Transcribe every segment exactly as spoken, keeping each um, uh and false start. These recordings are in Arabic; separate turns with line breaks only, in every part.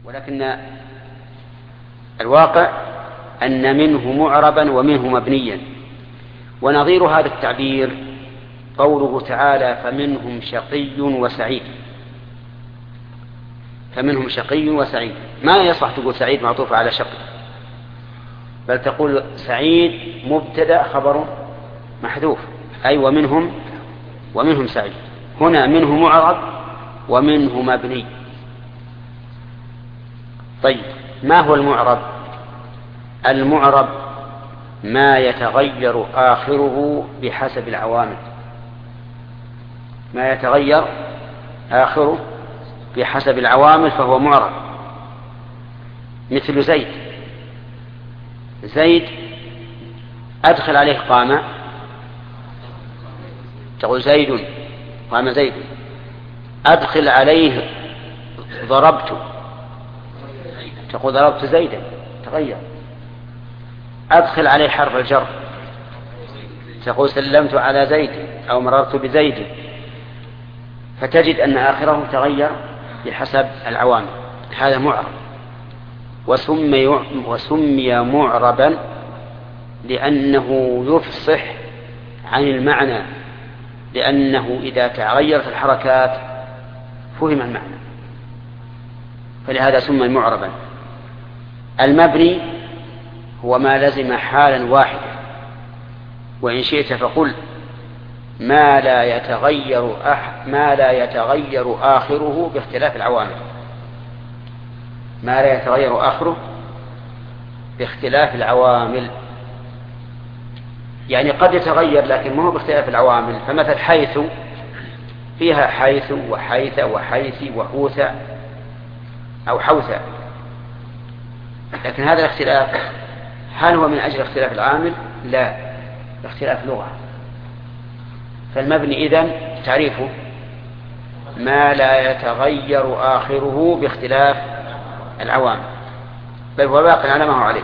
ولكن الواقع أن منه معربا ومنه مبنيا. ونظير هذا التعبير قوله تعالى فمنهم شقي وسعيد. فمنهم شقي وسعيد، ما يصح تقول سعيد معطوف على شقي، بل تقول سعيد مبتدأ خبر محذوف، أي ومنهم ومنهم سعيد. هنا منه معرب ومنه مبني. طيب، ما هو المعرب؟ المعرب ما يتغير آخره بحسب العوامل. ما يتغير آخره بحسب العوامل فهو معرب. مثل زيد. زيد أدخل عليه قامة تقول زيد، قام زيد. أدخل عليه ضربت تقول ضربت زيدا، تغير. أدخل عليه حرف الجر تقول سلمت على زيد أو مررت بزيد. فتجد أن آخره تغير بحسب العوامل. هذا معرب، وسمي, وسمي معربا لأنه يفصح عن المعنى، لأنه إذا تغيرت الحركات فهم المعنى، فلهذا سمي معربا. المبني هو ما لزم حالا واحدا، وإن شئت فقل ما لا يتغير أح... ما لا يتغير آخره باختلاف العوامل. ما لا يتغير آخره باختلاف العوامل، يعني قد يتغير لكن ما هو باختلاف العوامل. فمثل حيث فيها حيث وحيث وحيث وحوث أو حوث، لكن هذا الاختلاف هل هو من أجل اختلاف العامل؟ لا، اختلاف لغة. فالمبني إذن تعريفه ما لا يتغير آخره باختلاف العوامل، بل هو باق على ما هو عليه.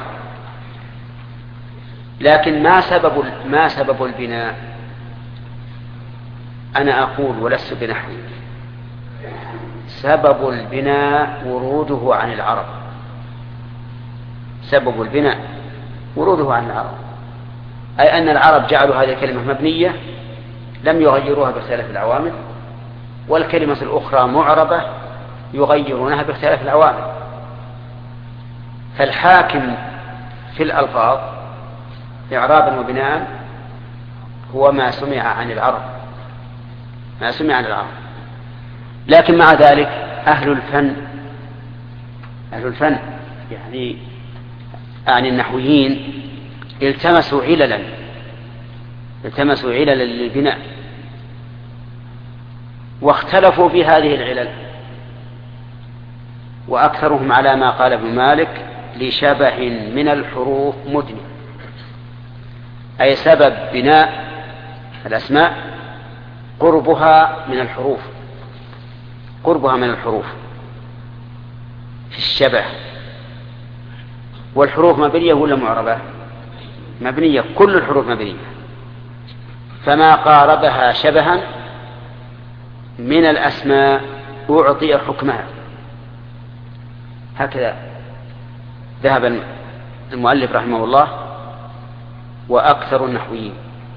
لكن ما سبب ما سبب البناء؟ أنا أقول ولست بنحوي، سبب البناء وروده عن العرب. سبب البناء وروده عن العرب، أي أن العرب جعلوا هذه الكلمة مبنية لم يغيروها باختلاف العوامل، والكلمة الأخرى معربة يغيرونها باختلاف العوامل. فالحاكم في الألفاظ إعرابا وبناء هو ما سمع عن العرب، ما سمع عن العرب. لكن مع ذلك أهل الفن أهل الفن يعني عن النحويين التمسوا عللا التمسوا عللا للبناء، واختلفوا في هذه العلل. وأكثرهم على ما قال ابن مالك لشبه من الحروف مدني، أي سبب بناء الأسماء قربها من الحروف، قربها من الحروف في الشبه. والحروف مبنية ولا معربة؟ مبنية، كل الحروف مبنية. فما قاربها شبها من الأسماء أعطي حكمها. هكذا ذهب المؤلف رحمه الله وأكثر النحويين.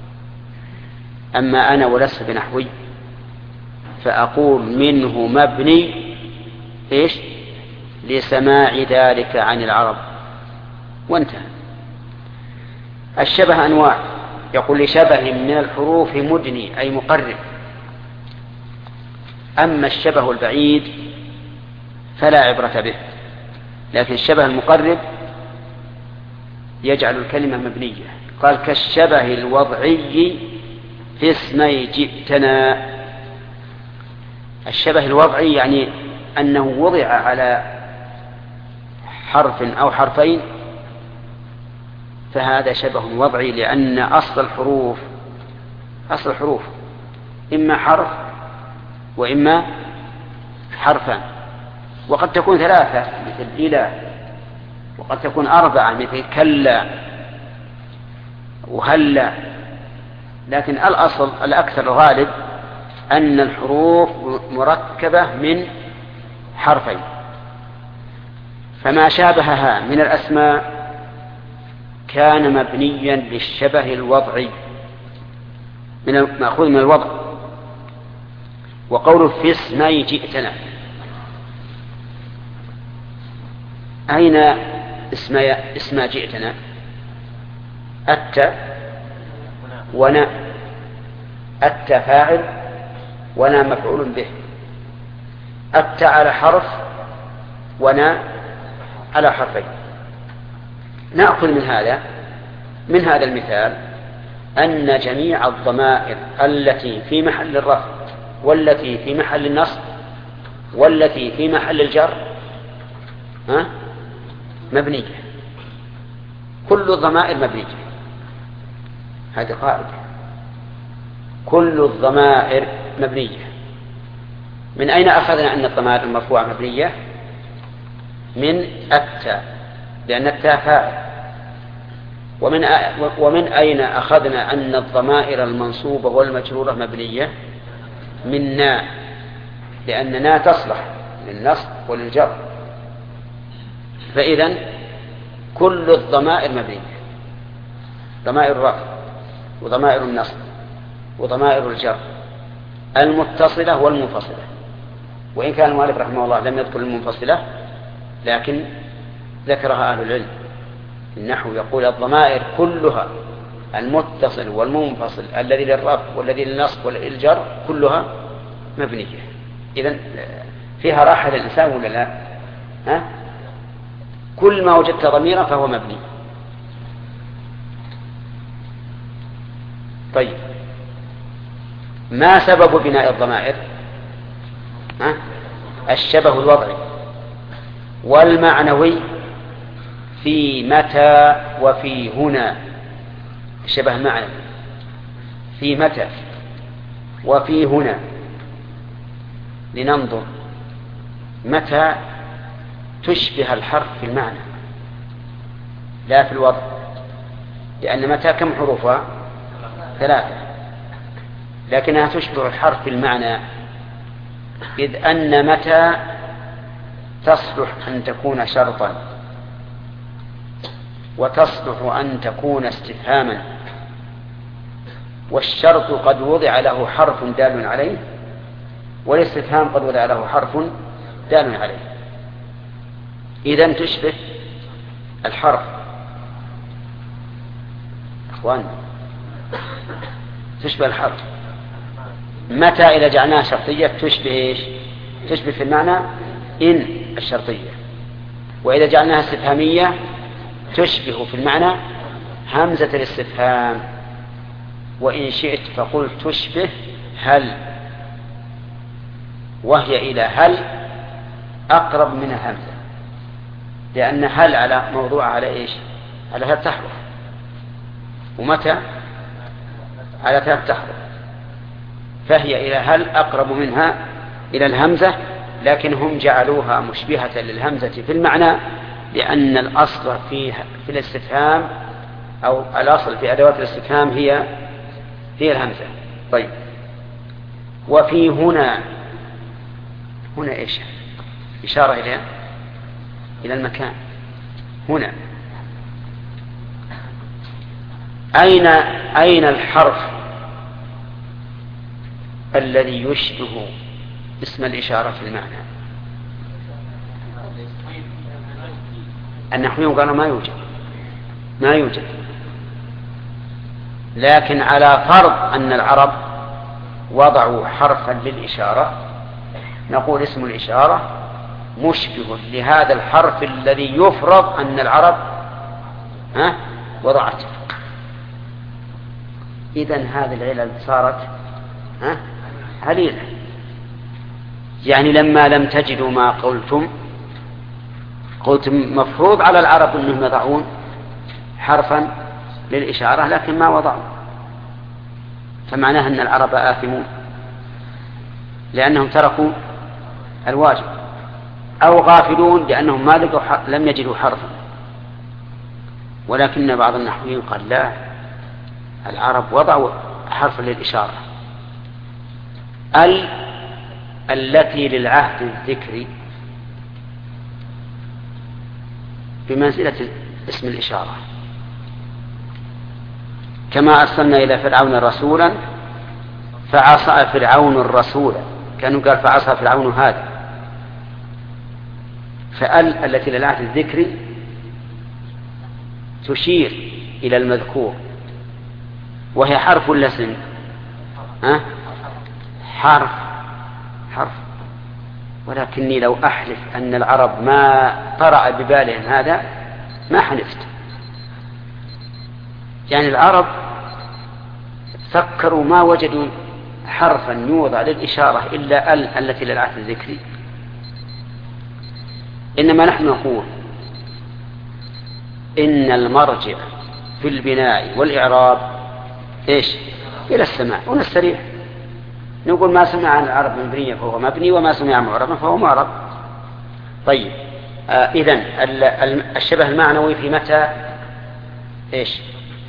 أما أنا ولست بنحوي فأقول منه مبني إيش؟ لسماع ذلك عن العرب، وانتهى. الشبه أنواع، يقول لشبه من الحروف مدني أي مقرب. أما الشبه البعيد فلا عبرة به، لكن الشبه المقرب يجعل الكلمة مبنية. قال كالشبه الوضعي في اسمي جئتنا. الشبه الوضعي يعني أنه وضع على حرف أو حرفين، فهذا شبه وضعي، لأن أصل الحروف أصل الحروف إما حرف وإما حرفان، وقد تكون ثلاثة مثل إلى، وقد تكون أربعة مثل كلا وهلا. لكن الأصل الأكثر الغالب أن الحروف مركبة من حرفين. فما شابهها من الأسماء كان مبنيا للشبه الوضعي من مأخوذ من الوضع. وقوله في اسمي جئتنا، أين اسمي اسم جئتنا؟ أتى ونا، أتى فاعل ونا مفعول به. أتى على حرف ونا على حرفين. نأخذ من هذا من هذا المثال أن جميع الضمائر التي في محل الرفع والتي في محل النصب والتي في محل الجر ها مبنية. كل الضمائر مبنية، هذه قاعدة. كل الضمائر مبنية. من أين أخذنا أن الضمائر المرفوعة مبنية؟ من التاء، لأن التاء فاعل. ومن ومن أين أخذنا أن الضمائر المنصوبة والمجرورة مبنية؟ من نا، لأن نا تصلح للنصب وللجر. فإذن كل الضمائر مبنية، ضمائر الرفع وضمائر النصب وضمائر الجر المتصلة والمنفصلة. وإن كان المؤلف رحمه الله لم يذكر المنفصلة لكن ذكرها أهل العلم. النحو يقول الضمائر كلها المتصل والمنفصل الذي للرفع والذي للنصب والذي للجر كلها مبنية. إذن فيها راحة للإنسان ولا لا؟ ها؟ كل ما وجدت ضميرا فهو مبني. طيب، ما سبب بناء الضمائر؟ ها؟ الشبه الوضعي والمعنوي في متى وفي هنا. الشبه المعنوي في متى وفي هنا. لننظر متى تشبه الحرف في المعنى لا في الوضع، لأن متى كم حروفها؟ ثلاثة، لكنها تشبه الحرف في المعنى، إذ أن متى تصلح أن تكون شرطا وتصلح أن تكون استفهاما، والشرط قد وضع له حرف دال عليه والاستفهام قد وضع له حرف دال عليه. إذن تشبه الحرف. أخوان تشبه الحرف. متى إذا جعلناها شرطية تشبه إيش؟ تشبه في المعنى إن الشرطية. وإذا جعلناها استفهامية تشبه في المعنى همزة الاستفهام. وإن شئت فقل تشبه هل، وهي إلى هل أقرب من الهمزة، لأن هل على موضوع على إيش؟ على ثلاث تحرف، ومتى على ثلاث تحرف، فهي إلى هل أقرب منها إلى الهمزة. لكن هم جعلوها مشبهة للهمزة في المعنى، لأن الأصل في في الاستفهام أو الأصل في أدوات الاستفهام هي هي الهمزة. طيب، وفي هنا، هنا إيش؟ إشارة إلى إلى المكان. هنا أين أين الحرف الذي يشبه اسم الإشارة في المعنى؟ النحويون قالوا ما يوجد، ما يوجد. لكن على فرض أن العرب وضعوا حرفا للإشارة نقول اسم الإشارة مشبه لهذا الحرف الذي يفرض أن العرب ها وضعته. إذن هذه العلل صارت ها عليلة. يعني لما لم تجدوا ما قلتم قلتم مفروض على العرب أنهم يضعون حرفا للإشارة لكن ما وضعوا، فمعناها أن العرب آثمون لأنهم تركوا الواجب، أو غافلون لأنهم ما لقوا لم يجدوا حرفا. ولكن بعض النحويين قال لا، العرب وضعوا حرفا للإشارة. ال التي للعهد الذكري بمنزلة اسم الإشارة، كما أرسلنا إلى فرعون رسولا فعصى فرعون الرسول، كانوا قال فعصى فرعون هذا. فأل التي للعهد الذكري تشير إلى المذكور، وهي حرف ولا اسم؟ أه؟ حرف حرف. ولكني لو أحلف أن العرب ما طرأ ببالهم هذا ما حلفت. يعني العرب فكروا ما وجدوا حرفا يوضع للإشارة إلا ال التي للعهد الذكري. إنما نحن نقول إن المرجع في البناء والإعراب إيش؟ إلى السماع ونستريح. نقول ما سمع عن العرب مبنية فهو مبني، وما سمع معربا فهو معرب. طيب آه إذن الشبه المعنوي في متى إيش؟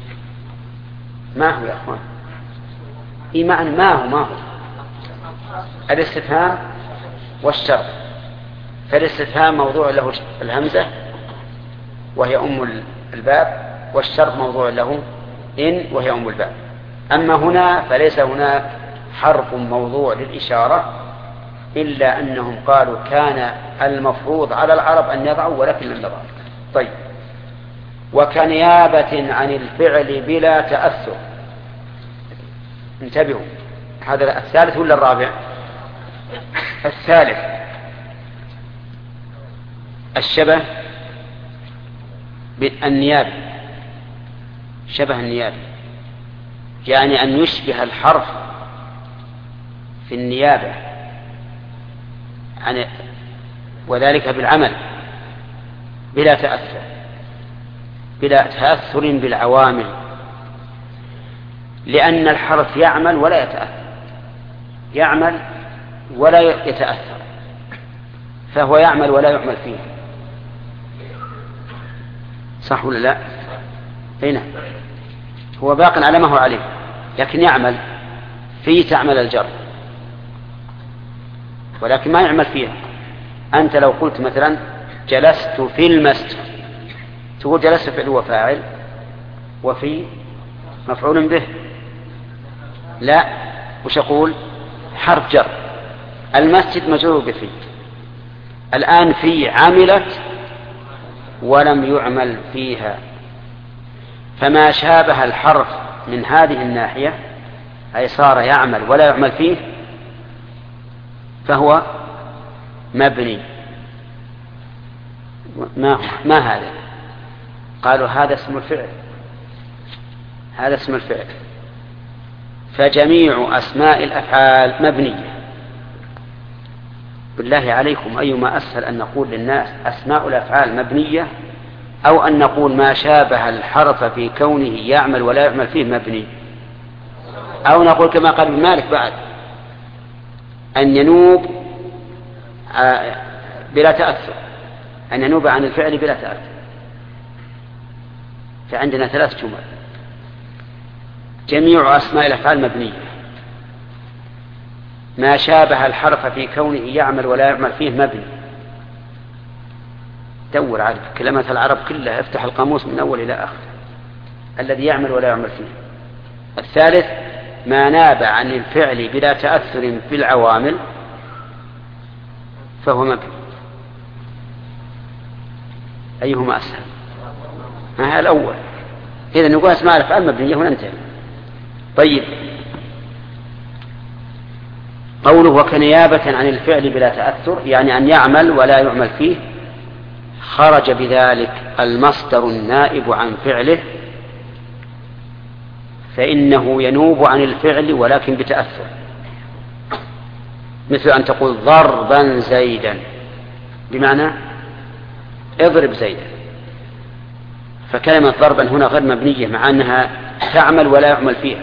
ما هو يا أخوان؟ إيه معنى ما هو؟ ما هو الاستفهام والشرط. فالاستفهام موضوع له الهمزة وهي أم الباب، والشرط موضوع له إن وهي أم الباب. أما هنا فليس هناك حرف موضوع للإشارة، إلا أنهم قالوا كان المفروض على العرب أن يضعوا ولكن لم يضعوا. طيب وكنيابة عن الفعل بلا تأثر. انتبهوا، هذا الثالث ولا الرابع؟ الثالث. الشبه بالنيابة، شبه النيابة يعني أن يشبه الحرف في النيابة عن وذلك بالعمل بلا تأثر، بلا تأثر بالعوامل، لأن الحرف يعمل ولا يتأثر، يعمل ولا يتأثر، فهو يعمل ولا يعمل فيه. صح ولا لا؟ هنا هو باق على ما هو عليه، لكن يعمل فيه تعمل الجر، ولكن ما يعمل فيها. أنت لو قلت مثلا جلست في المسجد، تقول جلست فعل وفاعل وفي مفعول به. لا، وش أقول؟ حرف جر. المسجد مجرور بفي. الآن في عملت ولم يعمل فيها، فما شابه الحرف من هذه الناحية أي صار يعمل ولا يعمل فيه فهو مبني. ما, ما هذا؟ قالوا هذا اسم الفعل، هذا اسم الفعل. فجميع أسماء الأفعال مبنية. بالله عليكم أيما أسهل أن نقول للناس أسماء الأفعال مبنية، أو أن نقول ما شابه الحرف في كونه يعمل ولا يعمل فيه مبني، أو نقول كما قال ابن مالك بعد أن ينوب بلا تأثر، أن ينوب عن الفعل بلا تأثر. فعندنا ثلاث جمل: جميع أسماء الأفعال مبنية، ما شابه الحرف في كونه يعمل ولا يعمل فيه مبني. دور على كلمات العرب كلها، افتح القاموس من أول إلى آخر، الذي يعمل ولا يعمل فيه. الثالث ما ناب عن الفعل بلا تأثر بالعوامل فهو مبني. أيهما أسهل؟ هذا الأول. إذا نقول أسماء الأفعال مبنية وننتهي. طيب قوله وكنيابة عن الفعل بلا تأثر يعني أن يعمل ولا يعمل فيه، خرج بذلك المصدر النائب عن فعله، فإنه ينوب عن الفعل ولكن بتأثر، مثل أن تقول ضربا زيدا بمعنى اضرب زيدا. فكلمة ضربا هنا غير مبنية مع أنها تعمل ولا يعمل فيها،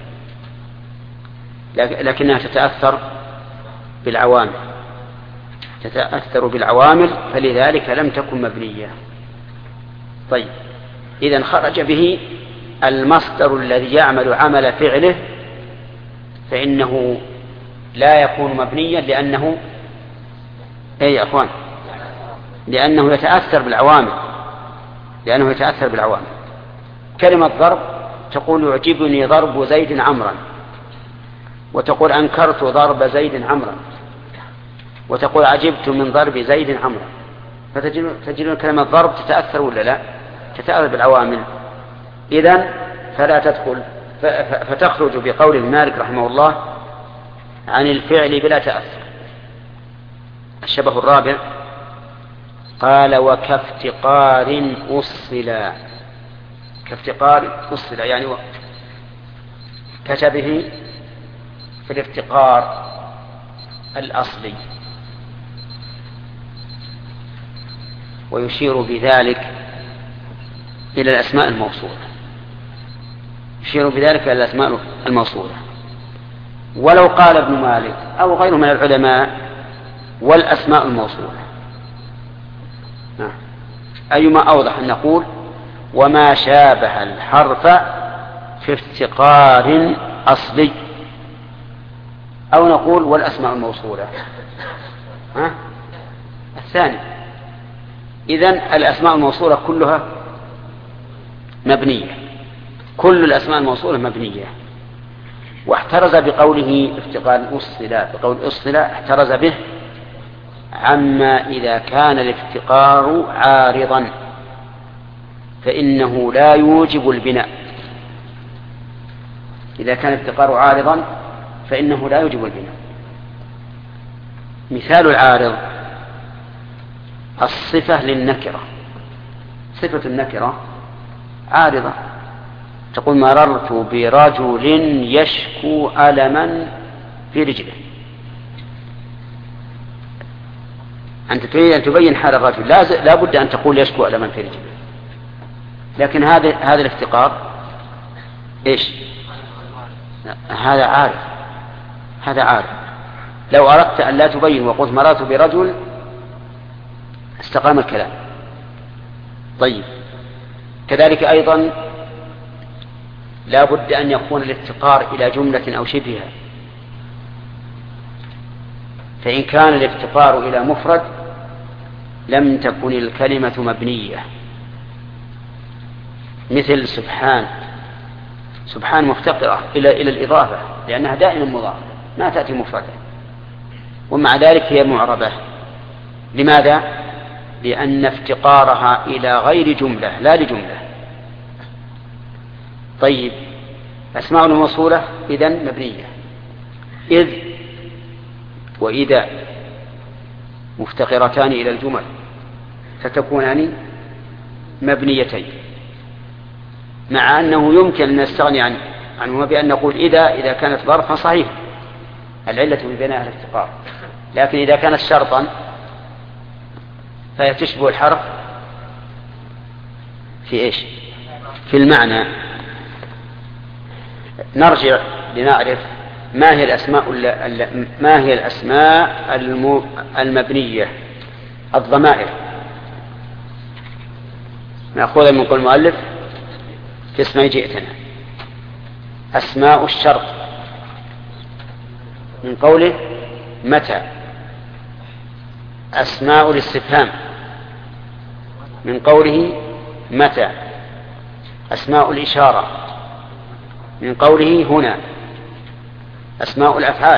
لكنها تتأثر بالعوامل، تتأثر بالعوامل فلذلك لم تكن مبنية. طيب إذن خرج به المصدر الذي يعمل عمل فعله، فإنه لا يكون مبنيا لأنه أي يا أخوان لأنه يتأثر بالعوامل، لأنه يتأثر بالعوامل. كلمة ضرب تقول يعجبني ضرب زيد عمرا، وتقول أنكرت ضرب زيد عمرا، وتقول عجبت من ضرب زيد عمرا. فتجدون كلمة ضرب تتأثر ولا لا؟ تتأثر بالعوامل. إذن فلا تدخل، فتخرج بقول مالك رحمه الله عن الفعل بلا تأثر. الشبه الرابع قال وكافتقار أصلا. كافتقار أصلا يعني كشبه في الافتقار الأصلي، ويشير بذلك إلى الأسماء الموصولة. يشير بذلك إلى الأسماء الموصولة. ولو قال ابن مالك أو غيره من العلماء والأسماء الموصولة، أيما أوضح أن نقول وما شابه الحرف في افتقار أصلي، أو نقول والأسماء الموصولة. ها؟ الثاني. إذن الأسماء الموصولة كلها مبنية، كل الأسماء الموصولة مبنية. واحترز بقوله افتقار الأصلة، بقول الأصلة احترز به عما إذا كان الافتقار عارضا فإنه لا يوجب البناء. إذا كان الافتقار عارضا فإنه لا يوجب البناء. مثال العارض الصفة للنكرة. صفة النكرة عارضة، تقول مررت برجل يشكو ألما في رجله. أنت تريد أن تبين حال الرجل، لا بد أن تقول يشكو ألما في رجله، لكن هذا هذا الافتقار إيش؟ هذا عارض، هذا عارض. لو أردت أن لا تبين وقلت مررت برجل استقام الكلام. طيب، كذلك أيضا لا بد أن يكون الافتقار إلى جملة أو شبهها. فإن كان الافتقار إلى مفرد لم تكن الكلمة مبنية، مثل سبحان. سبحان مفتقرة إلى إلى الإضافة لأنها دائما مضافة ما تأتي مفردة، ومع ذلك هي معربة. لماذا؟ لأن افتقارها إلى غير جملة لا لجملة. طيب، أسماء الموصولة إذن مبنية. إذ وإذا مفتقرتان إلى الجمل فتكونان مبنيتين، مع أنه يمكن أن نستغني عنه عنه بأن نقول إذا إذا كانت ظرفا صحيح العلة ببناء الافتقار، لكن إذا كانت شرطا فهي تشبه الحرف في إيش؟ في المعنى. نرجع لنعرف ما هي الأسماء ما هي الأسماء المبنية. الضمائر نأخذها من قول المؤلف في اسمه جئتنا. أسماء الشرط من قوله متى. أسماء الاستفهام من قوله متى. أسماء الإشارة من قوله هنا. أسماء الأفعال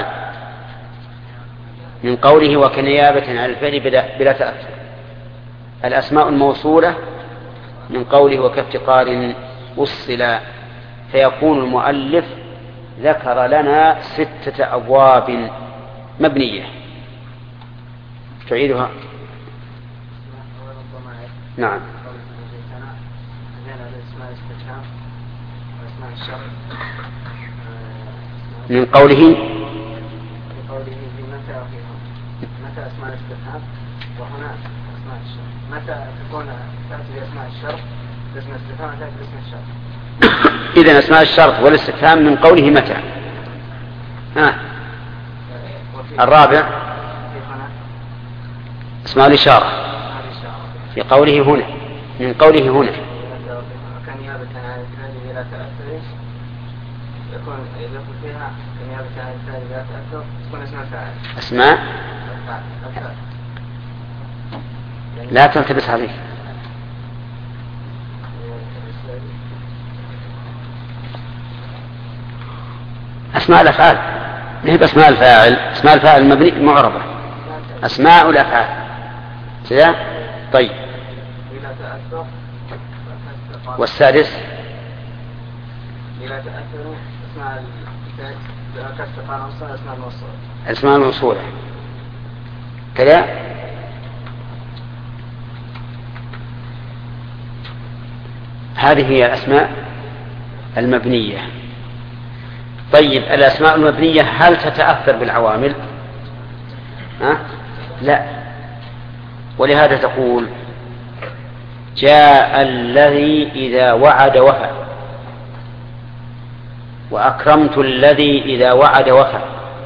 من قوله وكنيابة عن الفعل بلا تأثر. الأسماء الموصولة من قوله وكافتقار وصلا. فيكون المؤلف ذكر لنا ستة أبواب مبنية. تعيدها؟ نعم. من قوله
متى أسماء الاستفهام وهنا أسماء الشرط. متى تكون تأتي بأسماء الشرط باسم الاستفهام تأتي باسم الشرط.
إذن أسماء الشرط والاستفهام من قوله متى. ها. الرابع أسماء الإشارة في قوله هنا من قوله هنا.
كنيابة عن الفعل بلا تأثر يكون يدخل فيها كنيابة عن الفعل بلا تأثر تكون اسماء فاعل.
أسماء لا تلتبس عليه. أسماء الأفعال ما هي بأسماء الفاعل. أسماء الفاعل مبني معربة، أسماء الأفعال كذا. طيب والسادس الأسماء الموصولة كذا. هذه هي الأسماء المبنية. طيب الأسماء المبنية هل تتأثر بالعوامل؟ ها؟ لا. ولهذا تقول جاء الذي إذا وعد وفى، وأكرمت الذي إذا وعد وفى،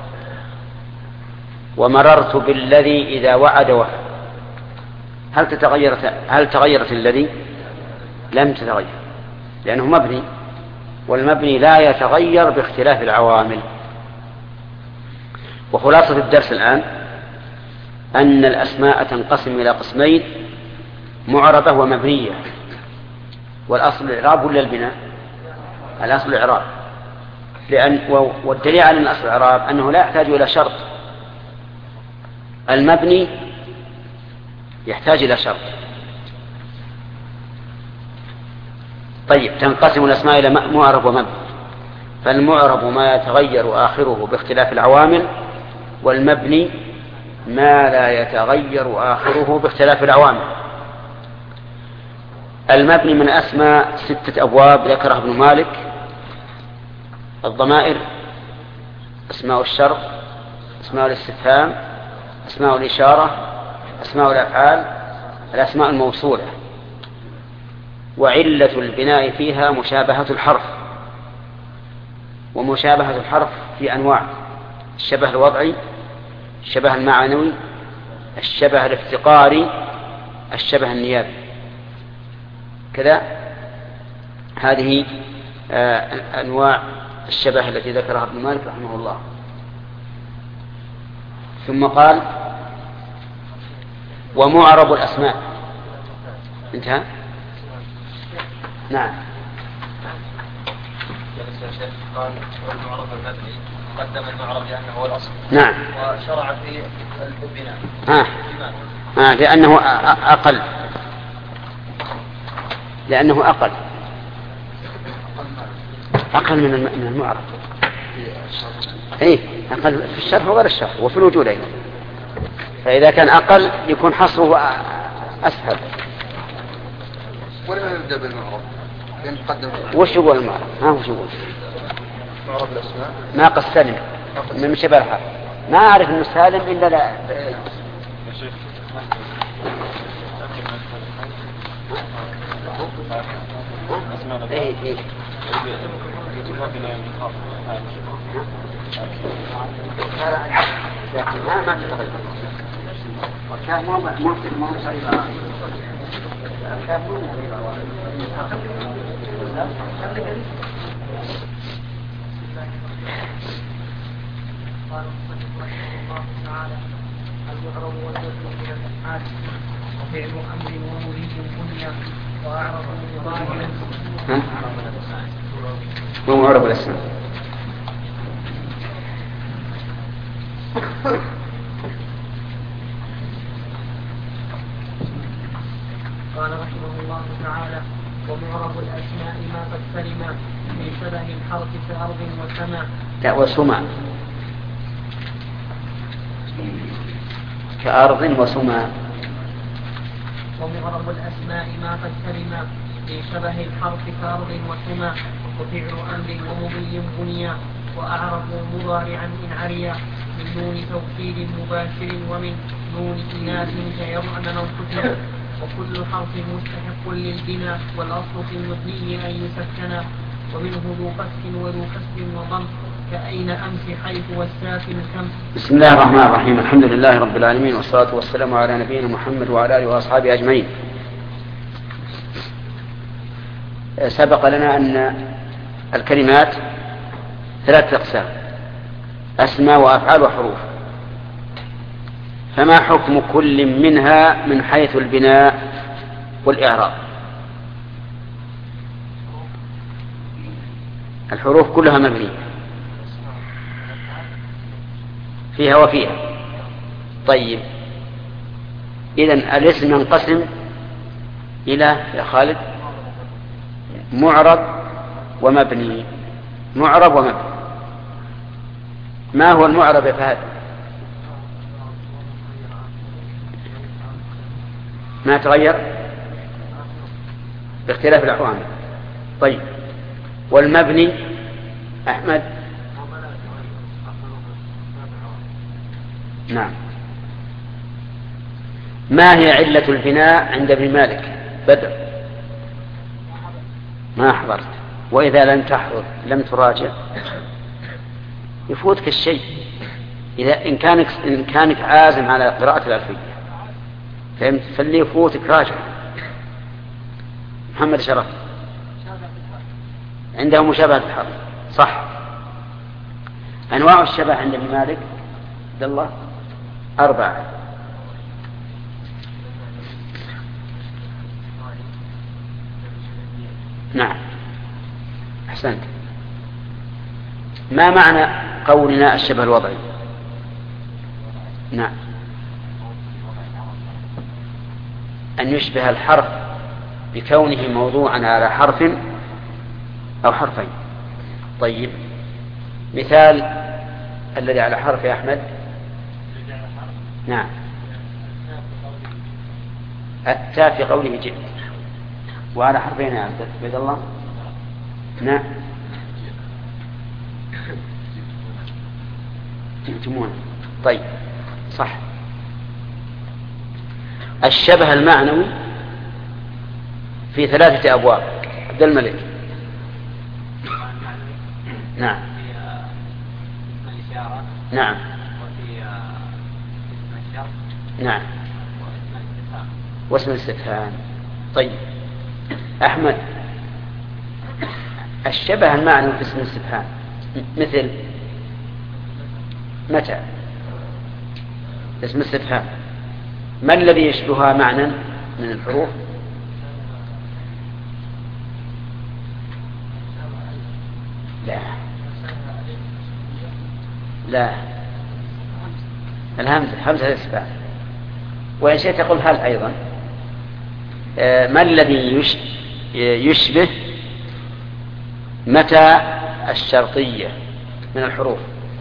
ومررت بالذي إذا وعد وفى. هل تتغيرت هل تغيرت الذي؟ لم تتغير، لأنه مبني، والمبني لا يتغير باختلاف العوامل. وخلاصة الدرس الآن أن الأسماء تنقسم إلى قسمين: معربة ومبنية. والأصل الإعراب ولا البناء؟ الأصل الإعراب، لأن والدليل على أن الأصل الإعراب أنه لا يحتاج إلى شرط. المبني يحتاج إلى شرط. طيب تنقسم الأسماء إلى معرب ومبني. فالمعرب ما يتغير آخره باختلاف العوامل، والمبني ما لا يتغير آخره باختلاف العوامل. المبني من أسماء ستة أبواب ذكرها ابن مالك: الضمائر، أسماء الشرط، أسماء الاستفهام، أسماء الإشارة، أسماء الأفعال، الأسماء الموصولة. وعلة البناء فيها مشابهة الحرف. ومشابهة الحرف في أنواع: الشبه الوضعي، الشبه المعنوي، الشبه الافتقاري، الشبه النيابي. كذا هذه آه أنواع الشبه التي ذكرها ابن مالك رحمه الله. ثم قال: ومعرب الأسماء. انتهى. نعم.
قال والمعرب المبني قدم المعرب لأنه هو الأصل.
نعم.
وشرع في البناء.
آه. آه لأنه أقل لأنه أقل أقل من المعرب. إيه أقل في الشرح وغير الشرح وفي الوجود أيضا. فإذا كان أقل يكون حصره أسهل.
ولما نبدأ بالمعرب؟
وش يقول المعرب؟ ها وش يقول؟
معرب الأسماء
ناقص سالم من شبه الحرف. ما أعرف إنه سالم إلا لا. إيه إيه. لكن ما ما تتغير. وكان مو مو مو صحيح. كان مو قال رحمه الله تعالى: المعرب والمبني من الافعال وفعل امر ومريد بنيا واعرض مضارعا. هو معرب الاسماء. قال رحمه الله تعالى: ومعرب الاسماء ما قد سلم من شبه الحرف كأرض وسماء. لا وسماء. كأرض وسماء. ومعرب الأسماء ما قد سلم من شبه الحرف كأرض وسماء وفعل أمر ومضي بنيا وأعرب مضارعا إن عريا من نون توكيد مباشر ومن نون إناث كيرعن أو سكنا وكل حرف مستحق للبناء والأصل في المبني أن يسكن ومنه ذو فتح وذو كسر وضم كأين أمس حيث والساكن كم. بسم الله الرحمن الرحيم. الحمد لله رب العالمين، والصلاة والسلام على نبينا محمد وعلى آله وأصحابه أجمعين. سبق لنا أن الكلمات ثلاثة أقسام: أسماء وأفعال وحروف. فما حكم كل منها من حيث البناء والإعراب؟ الحروف كلها مبنية. فيها وفيها. طيب إذن الاسم ينقسم إلى يا خالد معرب ومبني. معرب ومبني. ما هو المعرب يا فهد؟ ما تغير باختلاف العوامل. طيب والمبني أحمد؟ نعم. ما هي علة البناء عند ابن مالك؟ بدر. ما حضرت. وإذا لم تحضر لم تراجع يفوتك الشيء. إذا إن كانك إن كانك عازم على قراءة الألفية فهمت فاللي يفوتك راجع. محمد شرف عنده مشابهة الحرف صح. أنواع الشبه عند ابن مالك عبد الله أربعة. نعم أحسنت. ما معنى قولنا الشبه الوضعي؟ نعم أن يشبه الحرف بكونه موضوعا على حرف أو حرفين. طيب مثال الذي على حرف يا أحمد؟ نعم التاء في قوله جئت. وعلى حرفين يا عبد الله؟ نعم جئتمون. طيب صح. الشبه المعنوي في ثلاثة أبواب. عبد الملك. نعم نعم نعم واسم الاستفهام. طيب أحمد الشبه المعنوي في اسم الاستفهام مثل متى؟ اسم الاستفهام ما الذي يشبهها معنى من الحروف؟ لا لا الهمزة همزة الاستفهام. وإن شئت تقول هل أيضا ما الذي يشبه متى الشرطية من الحروف؟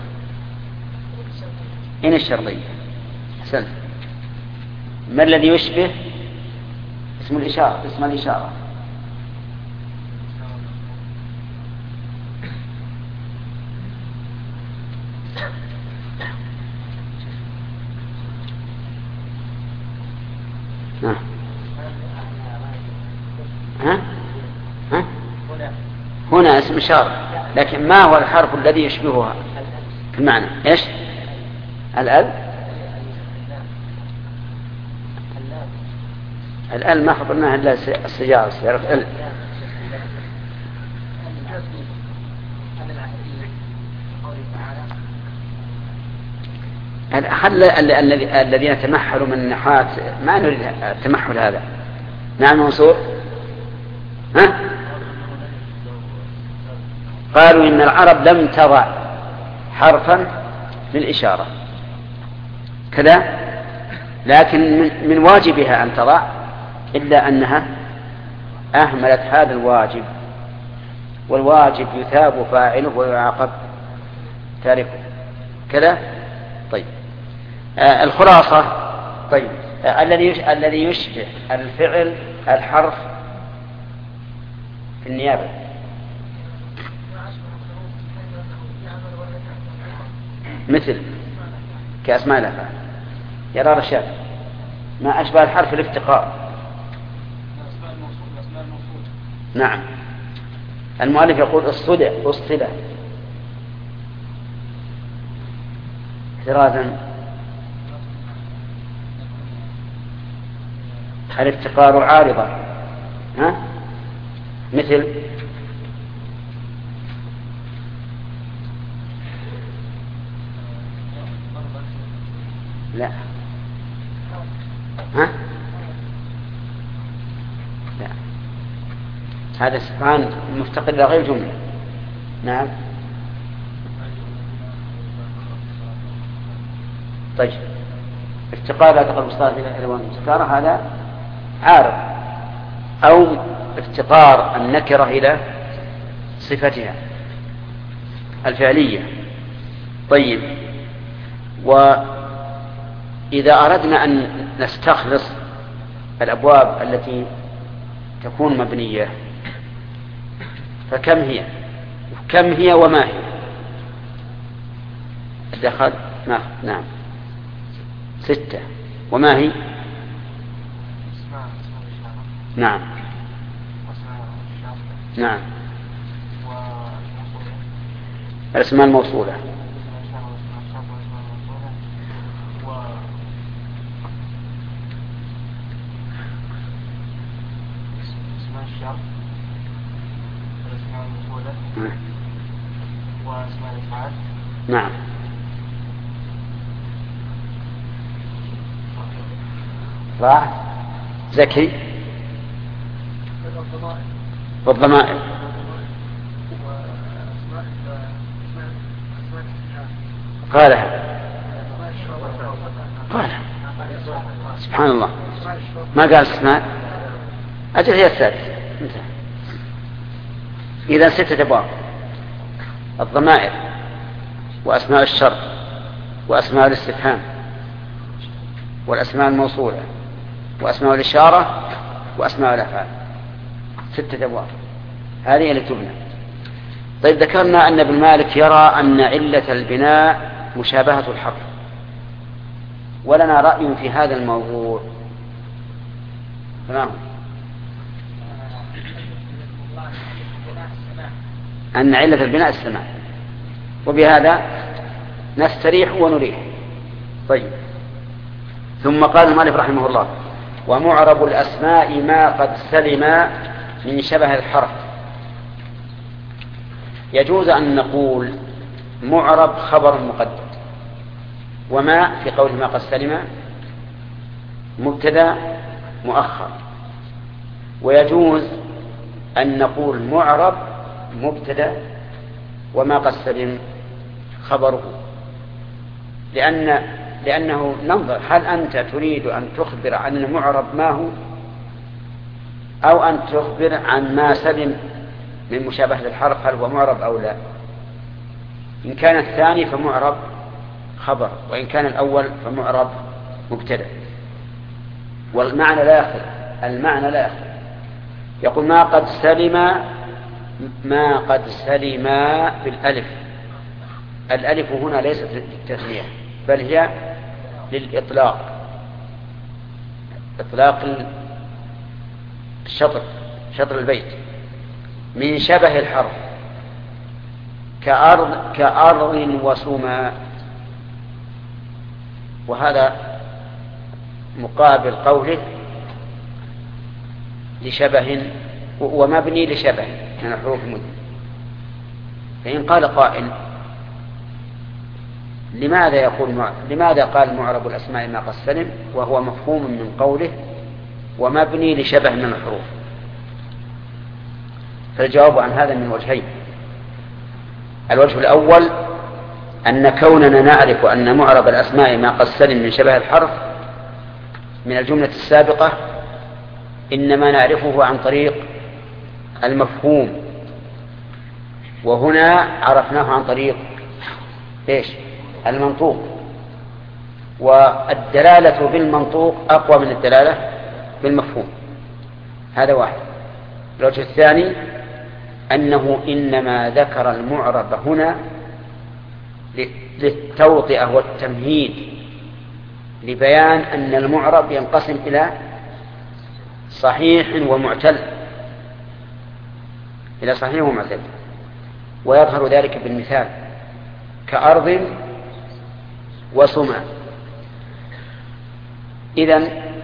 إن الشرطية. أحسنت. ما الذي يشبه اسم الإشارة؟ اسم الإشارة ها ها ها هنا اسم إشارة لكن ما هو الحرف الذي يشبهها في المعنى؟ إيش؟ الأل. الأل ما حضرناها إلا السيارة سيارة ال. هل الذين تمحلوا من النحات ما نريد التمحل هذا؟ نعم منصور. ها؟ قالوا إن العرب لم تضع حرفا للإشارة كذا لكن من واجبها أن تضع إلا أنها أهملت هذا الواجب والواجب يثاب فاعله ويعاقب تاركه كذا. طيب آه الخلاصة. طيب آه الذي الذي يشبه الفعل الحرف في النيابة مثل كأسماء الأفعال. يرى رشاد ما أشبه الحرف الافتقار. نعم المؤلف يقول الصدع الصدع اعتراضا. الافتقار عارضة. ها مثل لا ها لا هذا استفهام مفتقر إلى غير جملة. نعم طيب افتقار لا تقرب الصلاة إلى الوان افتقار هذا عارض، أو افتقار النكرة إلى صفتها الفعلية. طيب، وإذا أردنا أن نستخلص الأبواب التي تكون مبنية فكم هي كم هي وما هي؟ دخل نعم نعم ستة. وما هي؟ نعم نعم الأسماء الموصولة
واسماء الافعال.
نعم. راح زكي والضمائر قالها قالها سبحان الله ما قال اسماء أجل هي الثالثة. إذا ستة أبواب: الضمائر وأسماء الشرط وأسماء الاستفهام والأسماء الموصولة وأسماء الإشارة وأسماء الأفعال. ستة أبواب هذه اللي تبنى. طيب، ذكرنا أن ابن مالك يرى أن علة البناء مشابهة الحرف، ولنا رأي في هذا الموضوع. تمام. أن علة البناء السماع، وبهذا نستريح ونريح. طيب، ثم قال المؤلف رحمه الله: ومعرب الأسماء ما قد سلم من شبه الحرف. يجوز أن نقول معرب خبر مقدم، وما في قوله ما قد سلم مبتدا مؤخر، ويجوز أن نقول معرب مبتدا وما قد سلم خبره، لأن لأنه ننظر هل أنت تريد أن تخبر عن المعرب ما هو، أو أن تخبر عن ما سلم من مشابهة الحرف هل هو معرب أو لا. إن كان الثاني فمعرب خبر، وإن كان الأول فمعرب مبتدا. والمعنى لا يختلف، المعنى لا يختلف. يقول ما قد سلم، ما قد سلم بالألف. الألف هنا ليست للتثنية بل هي للإطلاق، إطلاق الشطر، شطر البيت. من شبه الحرف كأرض كأرض وسماء، وهذا مقابل قوله لشبه ومبني لشبه من الحروف المدن. فإن قال قائل: لماذا يقول مع... لماذا قال معرب الأسماء ما قد سلم وهو مفهوم من قوله ومبني لشبه من الحروف؟ فالجواب عن هذا من وجهين. الوجه الأول أن كوننا نعرف أن معرب الأسماء ما قد سلم من شبه الحرف من الجملة السابقة إنما نعرفه عن طريق المفهوم، وهنا عرفناه عن طريق إيش؟ المنطوق. والدلالة بالمنطوق أقوى من الدلالة بالمفهوم. هذا واحد. الوجه الثاني أنه إنما ذكر المعرب هنا للتوطئة والتمهيد، لبيان أن المعرب ينقسم إلى صحيح ومعتل، إلى صحيح ومعتل، ويظهر ذلك بالمثال كأرض وسماء. إذن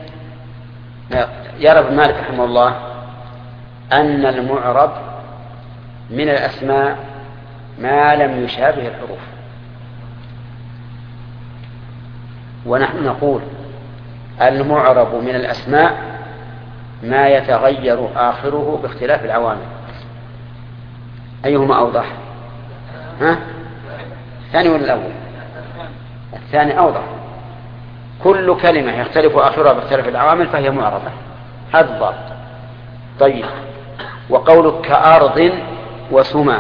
يرى ابن مالك رحمه الله أن المعرب من الأسماء ما لم يشابه الحروف، ونحن نقول المعرب من الأسماء ما يتغير آخره باختلاف العوامل. أيهما أوضح؟ ها؟ الثاني ولا الأول؟ الثاني أوضح، كل كلمة يختلف آخرها باختلاف العوامل فهي معربة. هذا الضابط. طيب، وقولك كأرض وسماء،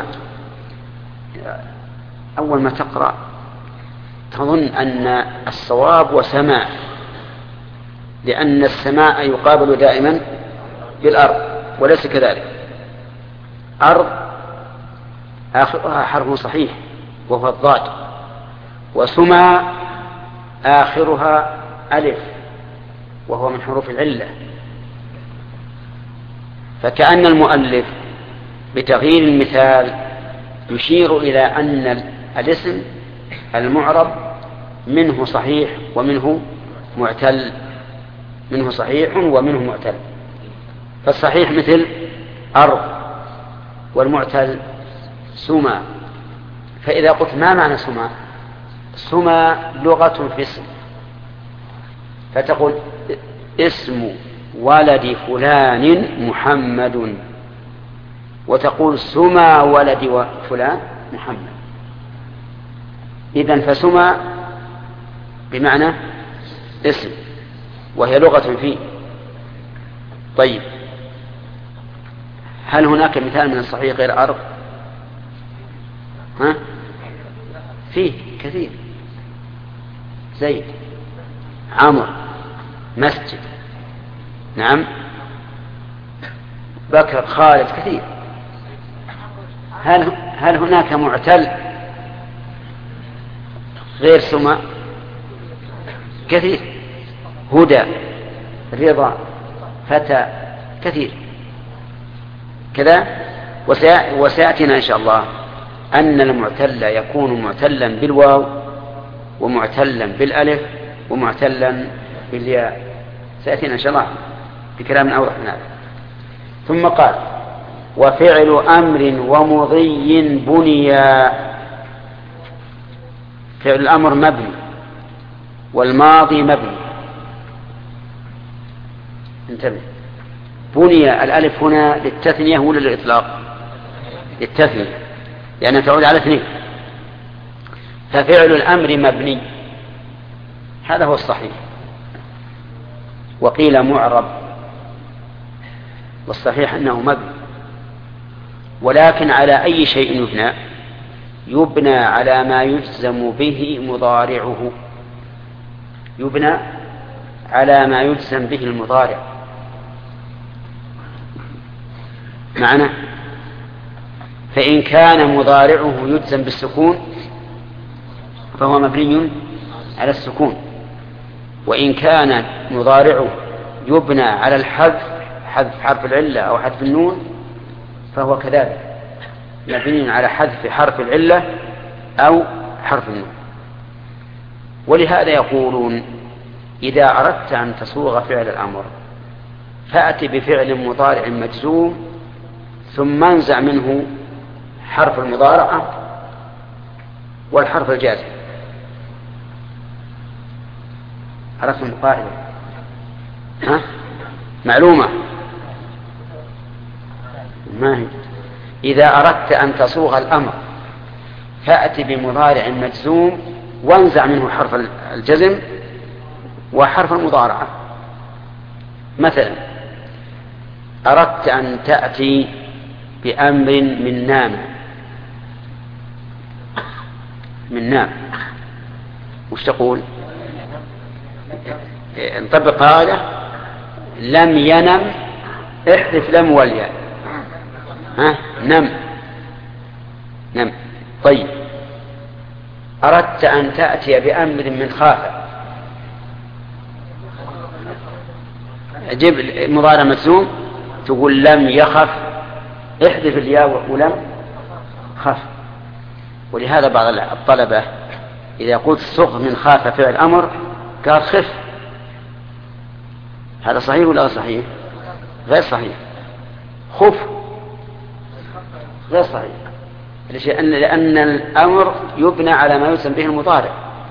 أول ما تقرأ تظن أن الصواب وسماء، لأن السماء يقابل دائما بالأرض، وليس كذلك. أرض آخرها حرف صحيح وهو الضاد، وسماء آخرها ألف وهو من حروف العلة. فكأن المؤلف بتغيير المثال يشير إلى أن الاسم المعرب منه صحيح ومنه معتل، منه صحيح ومنه معتل. فالصحيح مثل أرض، والمعتل سما. فإذا قلت ما معنى سما؟ سما لغة في اسم، فتقول اسم ولد فلان محمد، وتقول سما ولد فلان محمد. إذن فسما بمعنى اسم وهي لغة فيه. طيب، هل هناك مثال من الصحيح غير أرض؟ ها؟ فيه كثير، زيد، عمر، مسجد، نعم، بكر، خالد، كثير. هل هل هناك معتل غير سما؟ كثير، هدى، رضا، فتى، كثير كذا. وسيأتينا إن شاء الله أن المعتل يكون معتلا بالواو، ومعتلا بالألف، ومعتلا بالياء. سيأتينا إن شاء الله بكلام أوضح من هذا. ثم قال: وفعل أمر ومضي بنيا. فعل الأمر مبني والماضي مبني. انتبه، بني الألف هنا للتثنية ولا للإطلاق؟ للتثنية، لأنها تعود على اثنين. ففعل الأمر مبني، هذا هو الصحيح. وقيل معرب، والصحيح أنه مبني. ولكن على أي شيء يبنى؟ يبنى على ما يجزم به مضارعه، يبنى على ما يجزم به المضارع. معنى فإن كان مضارعه يجزم بالسكون فهو مبني على السكون، وإن كان مضارعه يبنى على الحذف، حذف حرف العلة أو حذف النون، فهو كذلك مبني على حذف حرف العلة أو حرف النون. ولهذا يقولون: إذا أردت أن تصوغ فعل الأمر فأت بفعل مضارع مجزوم ثم انزع منه حرف المضارعة والحرف الجازم. عرفتم القاعدة؟ ها؟ معلومة؟ ما هي؟ إذا أردت أن تصوغ الأمر فأت بمضارع مجزوم وانزع منه حرف الجزم وحرف المضارعة. مثلا: أردت أن تأتي بأمر من نام، من نام، وش تقول؟ نطبق قاعدة: لم ينم، احذف لم والياء، ها؟ نم، نم. طيب، أردت أن تأتي بأمر من خاف، جيب مضارع مجزوم، تقول لم يخف، احذف الياء ولم خف. ولهذا بعض الطلبة إذا قلت صغ من خاف فعل أمر قال خف. هذا صحيح ولا صحيح؟ غير صحيح. خف غير صحيح، لأن الأمر يبنى على ما يسمى به المضارع،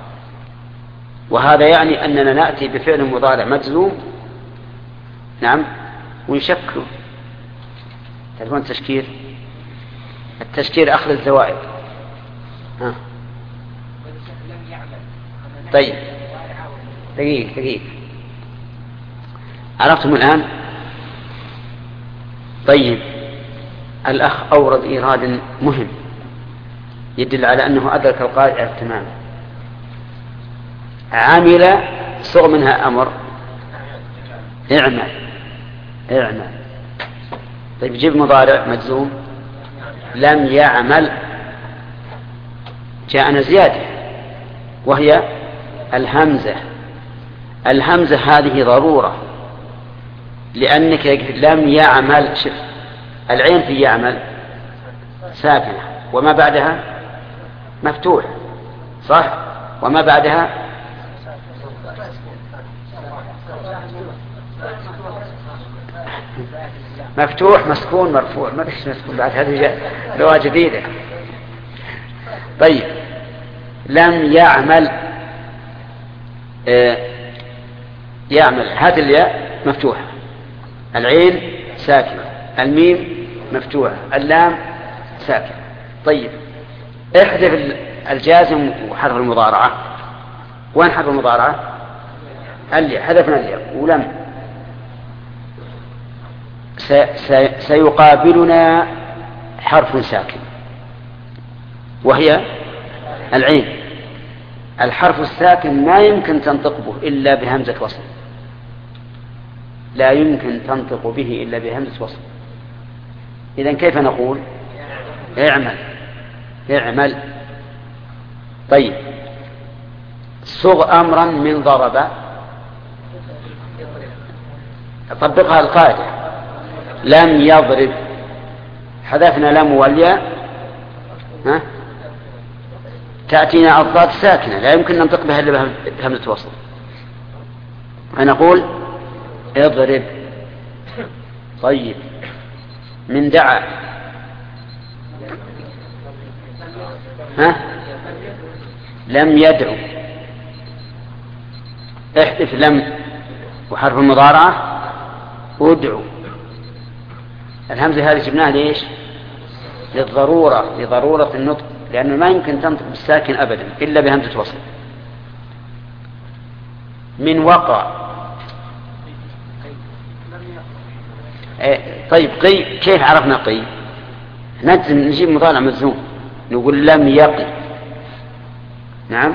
وهذا يعني أننا نأتي بفعل مضارع مجزوم، نعم، ونشكله. تعرفون التشكيل؟ التشكيل أخذ الزوائد. ها. طيب، دقيقة دقيقة عرفتم الآن؟ طيب الأخ أورد إيراد مهم يدل على أنه أدرك القاعدة تماما. عمل صغ منها أمر اعمل اعمل. طيب جيب مضارع مجزوم لم يعمل. جاءنا زيادة وهي الهمزة. الهمزة هذه ضرورة لأنك لم يعمل. شف العين في يعمل ساكنة وما بعدها مفتوح صح وما بعدها مفتوح مسكون مرفوع ما فيش مسكون بعد. هذه لغة جديدة. طيب لم يعمل آه يعمل. هذه الياء مفتوحة العين ساكنة الميم مفتوحة اللام ساكنة. طيب احذف الجازم وحرف المضارعة. وين حرف المضارعة؟ الياء حذفنا الياء. ولم سيقابلنا حرف ساكن وهي العين. الحرف الساكن ما يمكن تنطق به إلا بهمزة وصل. لا يمكن تنطق به إلا بهمزة وصل. إذن كيف نقول؟ اعمل اعمل. طيب صغ أمرا من ضرب. طبقها القاعدة لم يضرب. حذفنا لم والياء ها تأتينا أضداد ساكنة لا يمكن ننطق بها إلا بهمزة وصل. فنقول اضرب. طيب من دعا ها لم يدعو. احذف لم وحرف المضارعة ادعو. الهمزة هذه جبناها ليش؟ للضرورة لضرورة النطق لأنه ما يمكن تنطق بالساكن أبدا إلا بهمزة وصل. من وقع. إيه طيب قي كيف عرفنا قي؟ نجزم نجيب مضارع مجزوم نقول لم يقي. نعم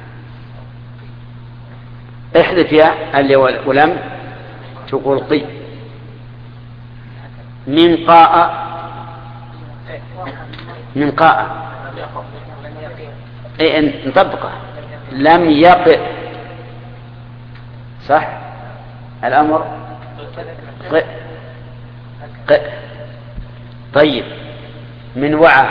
احذف يا اللي ولم تقول قي. من قاء. من قاء اي نطبقه لم يقئ صح. الأمر قئ قئ. طيب من وعى.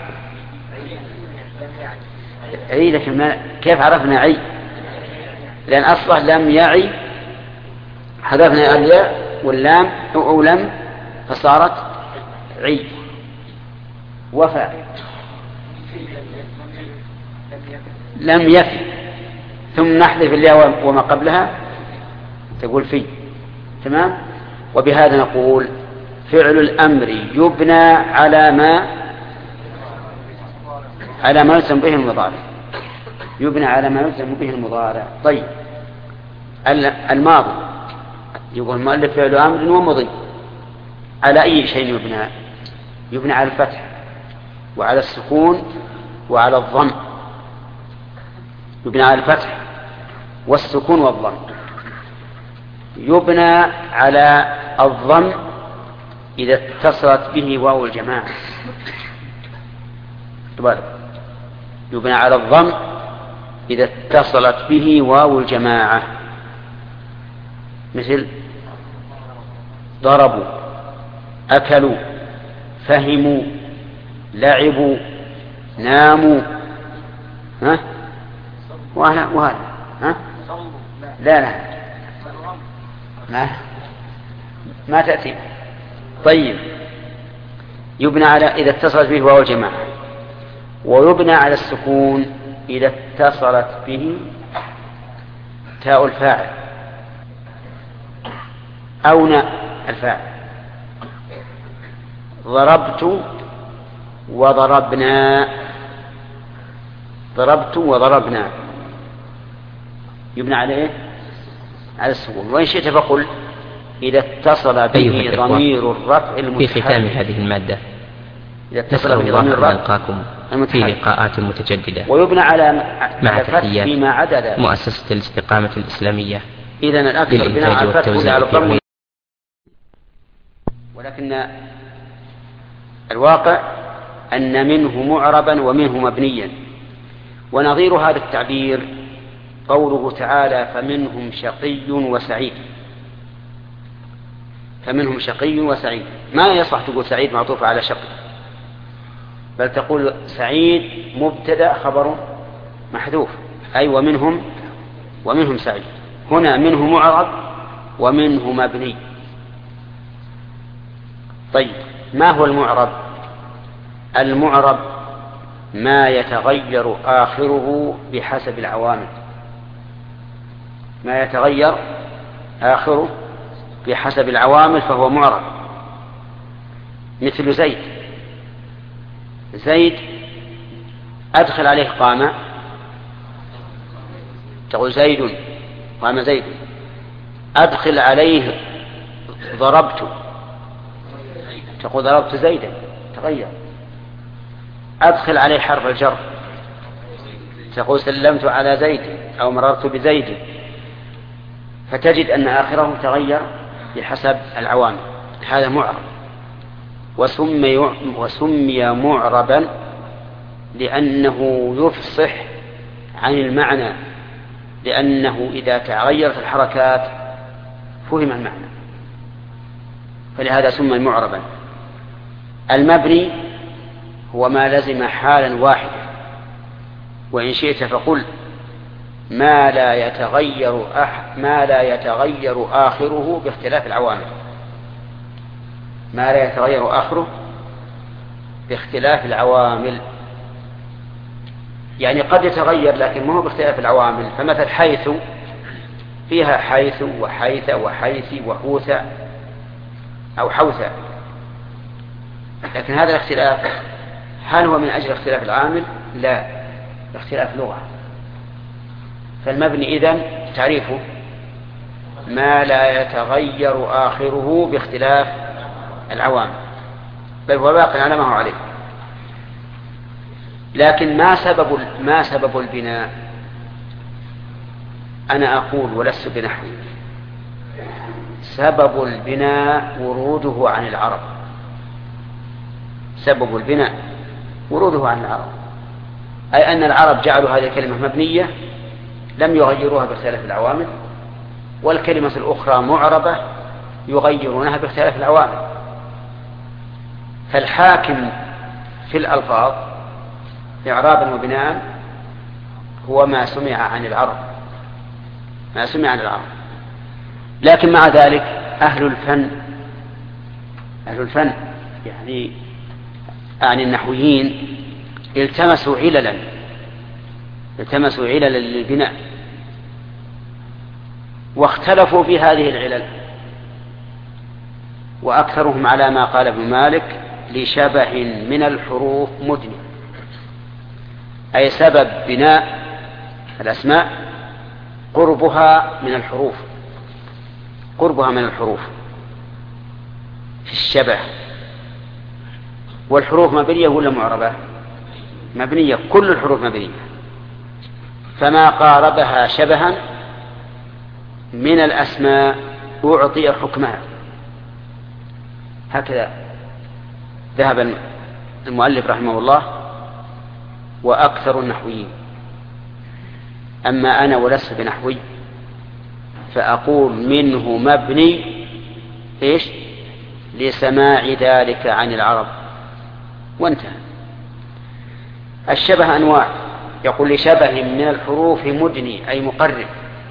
عي لكن ما كيف عرفنا عي؟ لأن أصله لم يعي حذفنا الياء واللام أو لم فصارت عي. وفى. لم يفي ثم نحذف الياء وما قبلها تقول في. تمام. وبهذا نقول فعل الأمر يبنى على ما على ما يلزم به المضارع. يبنى على ما يلزم به المضارع. طيب الماضي يقول المؤلف فعل أمر ومضي على أي شيء يبنى؟ يبنى على الفتح وعلى السكون وعلى الضم. يبنى على الفتح والسكون والضم. يبنى على الضم إذا اتصلت به واو الجماعة. يبنى على الضم إذا اتصلت به واو الجماعة مثل ضربوا أكلوا فهموا لعبوا ناموا ها وهذا وهذا ها لا لا ما ما تأتي. طيب يبنى على إذا اتصلت به واو الجماعة ويبنى على السكون إذا اتصلت به تاء الفاعل أو ناء الفاعل. ضربت وضربنا. ضربت وضربنا يبنى على إيه؟ على السكون. وإن شئت فقل إذا اتصل به ضمير الرفع المتحرك.
في ختام هذه المادة
إذا اتصل به ضمير الرفع
نلقاكم في لقاءات متجددة،
ويبنى على
مع تحيات
فيما عدا ذلك
مؤسسة الاستقامة الإسلامية
إذن الأكثر بناء على الفتح على الضم. ولكن الواقع أن منه معربا ومنه مبنيا. ونظير هذا التعبير قوله تعالى فمنهم شقي وسعيد. فمنهم شقي وسعيد ما يصح تقول سعيد معطوفة على شقي، بل تقول سعيد مبتدأ خبر محذوف، أي ومنهم ومنهم سعيد. هنا منه معرب ومنه مبني. طيب ما هو المعرب؟ المعرب ما يتغير آخره بحسب العوامل. ما يتغير آخره بحسب العوامل فهو معرب. مثل زيد. زيد أدخل عليه قامة تقول زيد قام زيد. أدخل عليه ضربت تقول ضربت زيدا، تغير. أدخل عليه حرف الجر تقول سلمت على زيد أو مررت بزيد. فتجد أن آخره تغير بحسب العوامل. هذا معرب. وسمي, وسمي معربا لأنه يفصح عن المعنى، لأنه إذا تغيرت الحركات فهم المعنى، فلهذا سمي معربا. المبني هو ما لزم حالا واحدا. وإن شئت فقل ما لا يتغير أح ما لا يتغير آخره باختلاف العوامل. ما لا يتغير آخره باختلاف العوامل، يعني قد يتغير لكن ما هو باختلاف العوامل. فمثل حيث فيها حيث وحيث وحيث وحوث أو حوث، لكن هذا الاختلاف هل هو من أجل اختلاف العامل؟ لا، اختلاف لغة. فالمبني إذن تعريفه ما لا يتغير آخره باختلاف العوامل، بل هو باق على ما هو عليه. لكن ما سبب ما سبب البناء؟ أنا أقول ولست بنحو. سبب البناء وروده عن العرب. سبب البناء وروده عن العرب، أي أن العرب جعلوا هذه الكلمة مبنية لم يغيروها باختلاف العوامل، والكلمة الأخرى معربة يغيرونها باختلاف العوامل. فالحاكم في الألفاظ إعرابا وبناء هو ما سمع عن العرب، ما سمع عن العرب. لكن مع ذلك أهل الفن أهل الفن يعني عن النحويين التمسوا عللا التمسوا عللا للبناء، واختلفوا في هذه العلل. وأكثرهم على ما قال ابن مالك لشبه من الحروف مدني، أي سبب بناء الأسماء قربها من الحروف قربها من الحروف في الشبه. والحروف مبنية ولا معربة؟ مبنية، كل الحروف مبنية. فما قاربها شبها من الأسماء أعطي حكمها. هكذا ذهب المؤلف رحمه الله وأكثر النحويين. أما أنا ولست بنحوي فأقول منه مبني إيش؟ لسماع ذلك عن العرب، وانتهى. الشبه أنواع، يقول لشبه من الحروف مدني أي مقرب.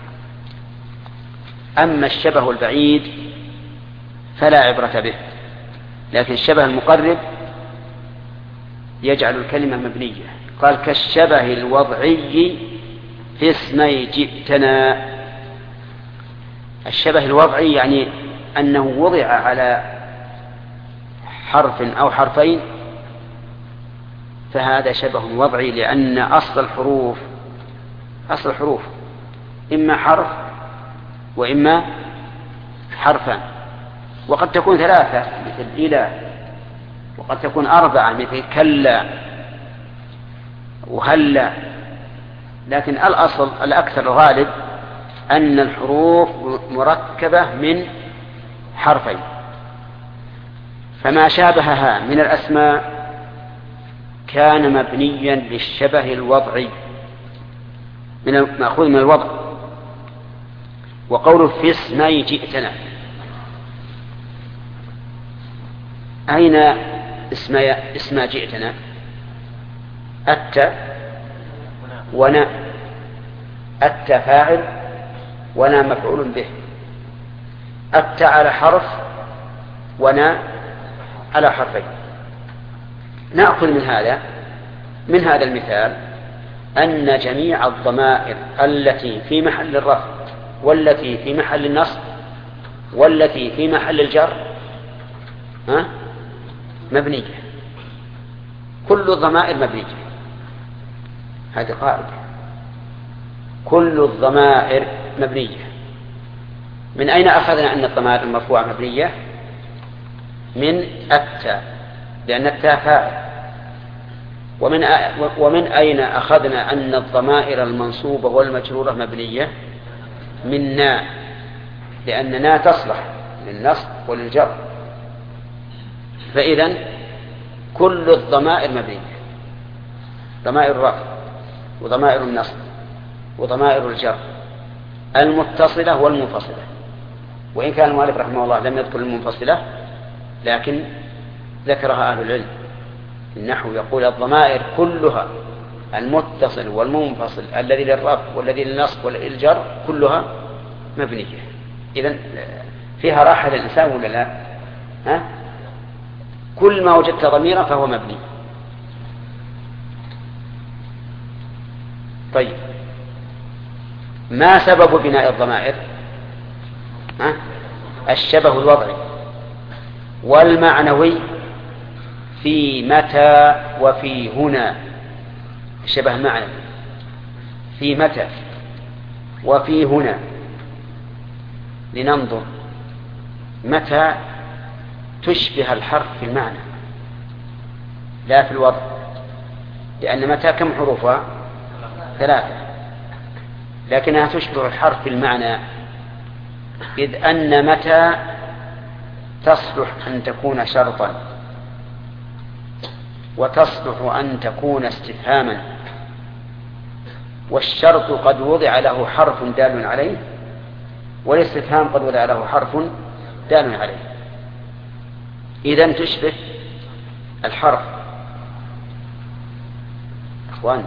أما الشبه البعيد فلا عبرة به، لكن الشبه المقرب يجعل الكلمة مبنية. قال كالشبه الوضعي في اسمي جئتنا. الشبه الوضعي يعني أنه وضع على حرف أو حرفين، فهذا شبه وضعي، لأن أصل الحروف أصل الحروف إما حرف وإما حرفان، وقد تكون ثلاثة مثل إلى، وقد تكون أربعة مثل كلا وهلا، لكن الأصل الأكثر الغالب أن الحروف مركبة من حرفين، فما شابهها من الأسماء كان مبنيا للشبه الوضعي من مأخوذ من الوضع. وقوله في اسمي جئتنا، أين اسمي اسم جئتنا؟ أتى ونا، أتى فاعل ونا مفعول به، أتى على حرف ونا على حرفين. نأخذ من هذا من هذا المثال أن جميع الضمائر التي في محل الرفع والتي في محل النصب والتي في محل الجر ها مبنية، كل الضمائر مبنية. هذه قاعدة، كل الضمائر مبنية. من أين أخذنا أن الضمائر المرفوعة مبنية؟ من التاء، لأن التاء فاعل. ومن ومن أين أخذنا أن الضمائر المنصوبة والمجرورة مبنية؟ من نا، لأن نا تصلح للنصب وللجر. فإذن كل الضمائر مبنية، ضمائر الرفع وضمائر النصب وضمائر الجر المتصلة والمنفصلة، وإن كان المؤلف رحمه الله لم يذكر المنفصلة لكن ذكرها أهل العلم. النحو يقول الضمائر كلها المتصل والمنفصل الذي للرفع والذي للنصب والذي للجر كلها مبنية. إذن فيها راحة للإنسان ولا لا؟ ها؟ كل ما وجدت ضميرا فهو مبني. طيب، ما سبب بناء الضمائر؟ ها؟ الشبه الوضعي والمعنوي في متى وفي هنا. شبه معنوي في متى وفي هنا. لننظر، متى تشبه الحرف في المعنى لا في الوضع، لأن متى كم حروفها؟ ثلاثة، لكنها تشبه الحرف في المعنى، إذ أن متى تصلح أن تكون شرطا، وتصلح أن تكون استفهاما، والشرط قد وضع له حرف دال عليه، والاستفهام قد وضع له حرف دال عليه. إذن تشبه الحرف. أخوان،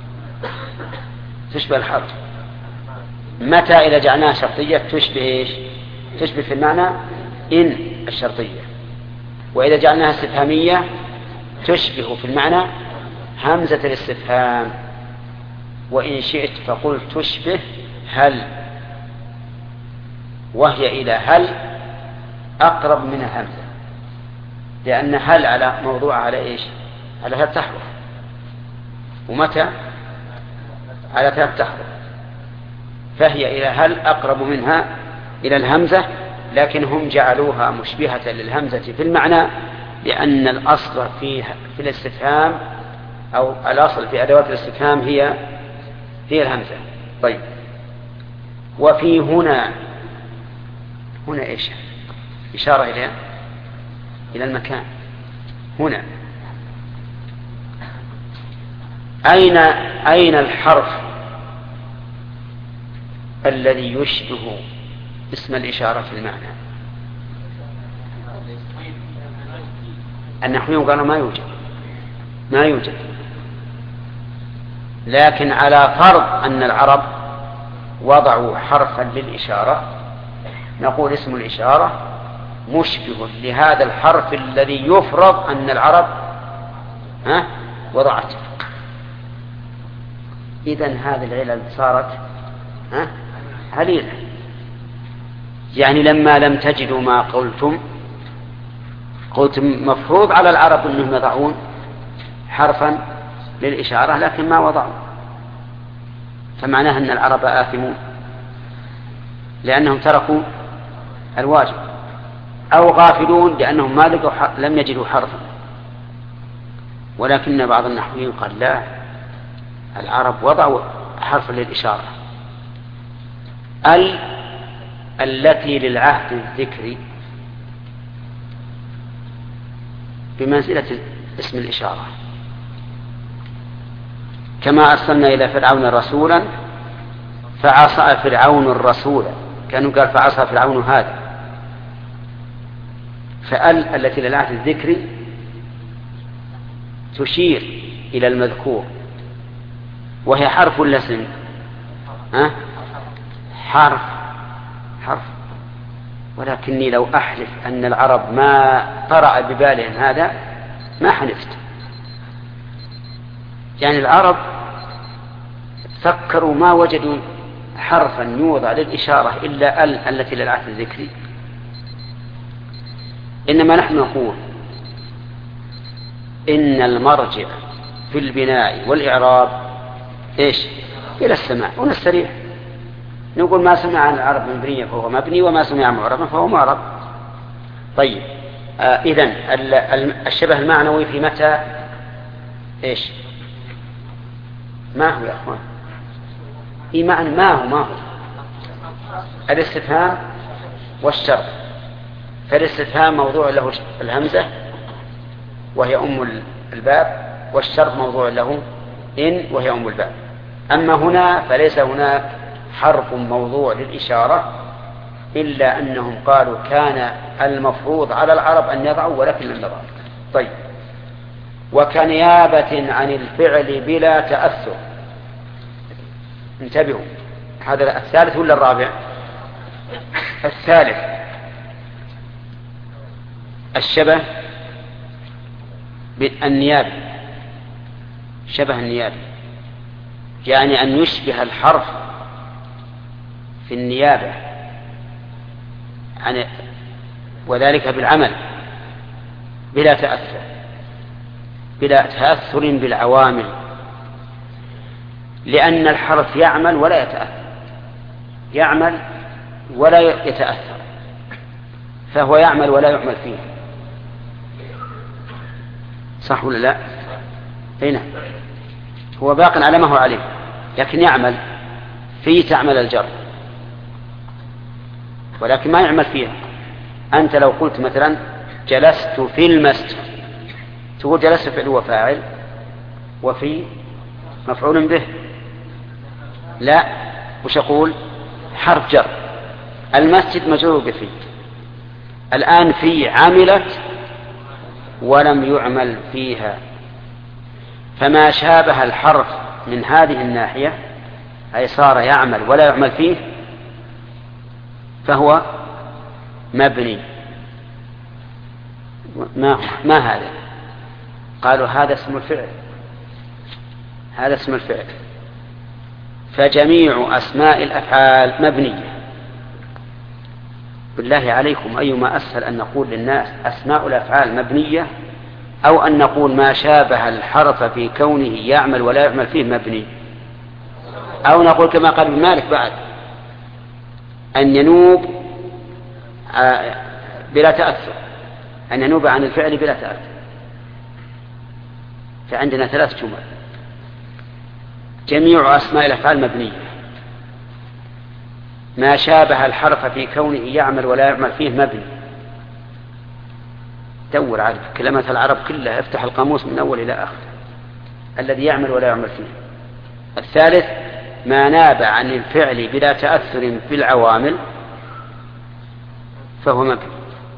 تشبه الحرف. متى إذا جعلناها شرطية تشبه إيش؟ تشبه في المعنى إن الشرطية. وإذا جعلناها استفهامية تشبه في المعنى همزة الاستفهام. وإن شئت فقل تشبه هل، وهي إلى هل أقرب من الهمزة، لأن هل على موضوع على إيش؟ على ثلاث تحرف، ومتى على ثلاث تحرف، فهي إلى هل أقرب منها إلى الهمزة، لكن هم جعلوها مشبهة للهمزة في المعنى، لأن الأصل في في الاستفهام أو الأصل في أدوات الاستفهام هي هي الهمزة. طيب، وفي هنا، هنا إيش؟ إشارة إلى إلى المكان. هنا أين أين الحرف الذي يشبه اسم الإشارة في المعنى؟ النحويون قالوا ما يوجد، ما يوجد، لكن على فرض أن العرب وضعوا حرفا للإشارة نقول اسم الإشارة مشبه لهذا الحرف الذي يفرض أن العرب ها وضعته. إذن هذه العلل صارت ها عليلة. يعني لما لم تجدوا ما قلتم قلتم مفروض على العرب أنهم يضعون حرفا للإشارة لكن ما وضعوا، فمعناه أن العرب آثمون. لأنهم تركوا الواجب، أو غافلون لأنهم ما لقوا لم يجدوا حرفا. ولكن بعض النحويين قال لا، العرب وضعوا حرفا للإشارة. ال التي للعهد الذكري بمنزلة اسم الإشارة، كما أرسلنا إلى فرعون رسولا فعصى فرعون الرسول، كانوا قال فعصى فرعون هذا. فأل التي للعهد الذكري تشير إلى المذكور، وهي حرف ولا اسم؟ ها؟ حرف حرف. ولكني لو أحلف أن العرب ما طرأ ببالهم هذا ما حلفت. يعني العرب فكروا ما وجدوا حرفا يوضع للإشارة إلا ال التي للعهد الذكري. إنما نحن نقول إن المرجع في البناء والإعراب إيش؟ إلى السماع ونستريح. نقول ما سمع عن العرب مبنية فهو مبني، وما سمع معربا فهو معرب. طيب، آه إذن الشبه المعنوي في متى إيش؟ ما هو يا أخوان؟ إيه معنى ما هو؟ ما هو الاستفهام والشرط. فالاستفهام موضوع له الهمزة وهي أم الباب، والشرط موضوع له إن وهي أم الباب. أما هنا فليس هناك حرف موضوع للإشارة، إلا أنهم قالوا كان المفروض على العرب أن يضعوا ولكن لم يضعوا. طيب، وكنيابة عن الفعل بلا تأثر. انتبهوا، هذا الثالث ولا الرابع؟ الثالث. الشبه بالنيابة، شبه النيابة يعني أن يشبه الحرف في النيابة عن، وذلك بالعمل بلا تأثر، بلا تأثر بالعوامل، لأن الحرف يعمل ولا يتأثر، يعمل ولا يتأثر، فهو يعمل ولا يعمل فيه. صح ولا لا؟ هنا هو باق على ما هو عليه، لكن يعمل فيه، تعمل الجر ولكن ما يعمل فيها. أنت لو قلت مثلا جلست في المسجد، تقول جلست فعل وفاعل وفي مفعول به. لا، وش أقول؟ حرف جر. المسجد مجرور بفي. الآن في عملت ولم يعمل فيها، فما شابه الحرف من هذه الناحية أي صار يعمل ولا يعمل فيه فهو مبني. ما, ما هذا؟ قالوا هذا اسم الفعل، هذا اسم الفعل. فجميع أسماء الأفعال مبنية. بالله عليكم أيما أسهل أن نقول للناس أسماء الأفعال مبنية، أو أن نقول ما شابه الحرف في كونه يعمل ولا يعمل فيه مبني، أو نقول كما قال ابن مالك بعد أن ينوب بلا تأثر، أن ينوب عن الفعل بلا تأثر. فعندنا ثلاث جمل: جميع أسماء الأفعال مبنية، ما شابه الحرف في كونه يعمل ولا يعمل فيه مبني. دور على كلمات العرب كلها، افتح القاموس من أول إلى آخر، الذي يعمل ولا يعمل فيه. الثالث ما ناب عن الفعل بلا تأثر في العوامل فهو مبني.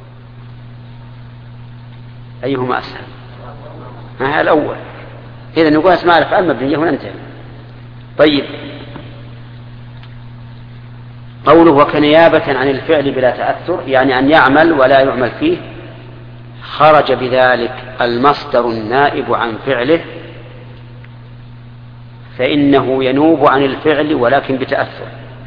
أيهما أسهل؟ هذا الأول. إذا نقول أسماء الأفعال مبنية وننتهي. طيب، قوله وكنيابة عن الفعل بلا تأثر يعني أن يعمل ولا يعمل فيه، خرج بذلك المصدر النائب عن فعله، فإنه ينوب عن الفعل ولكن بتأثر،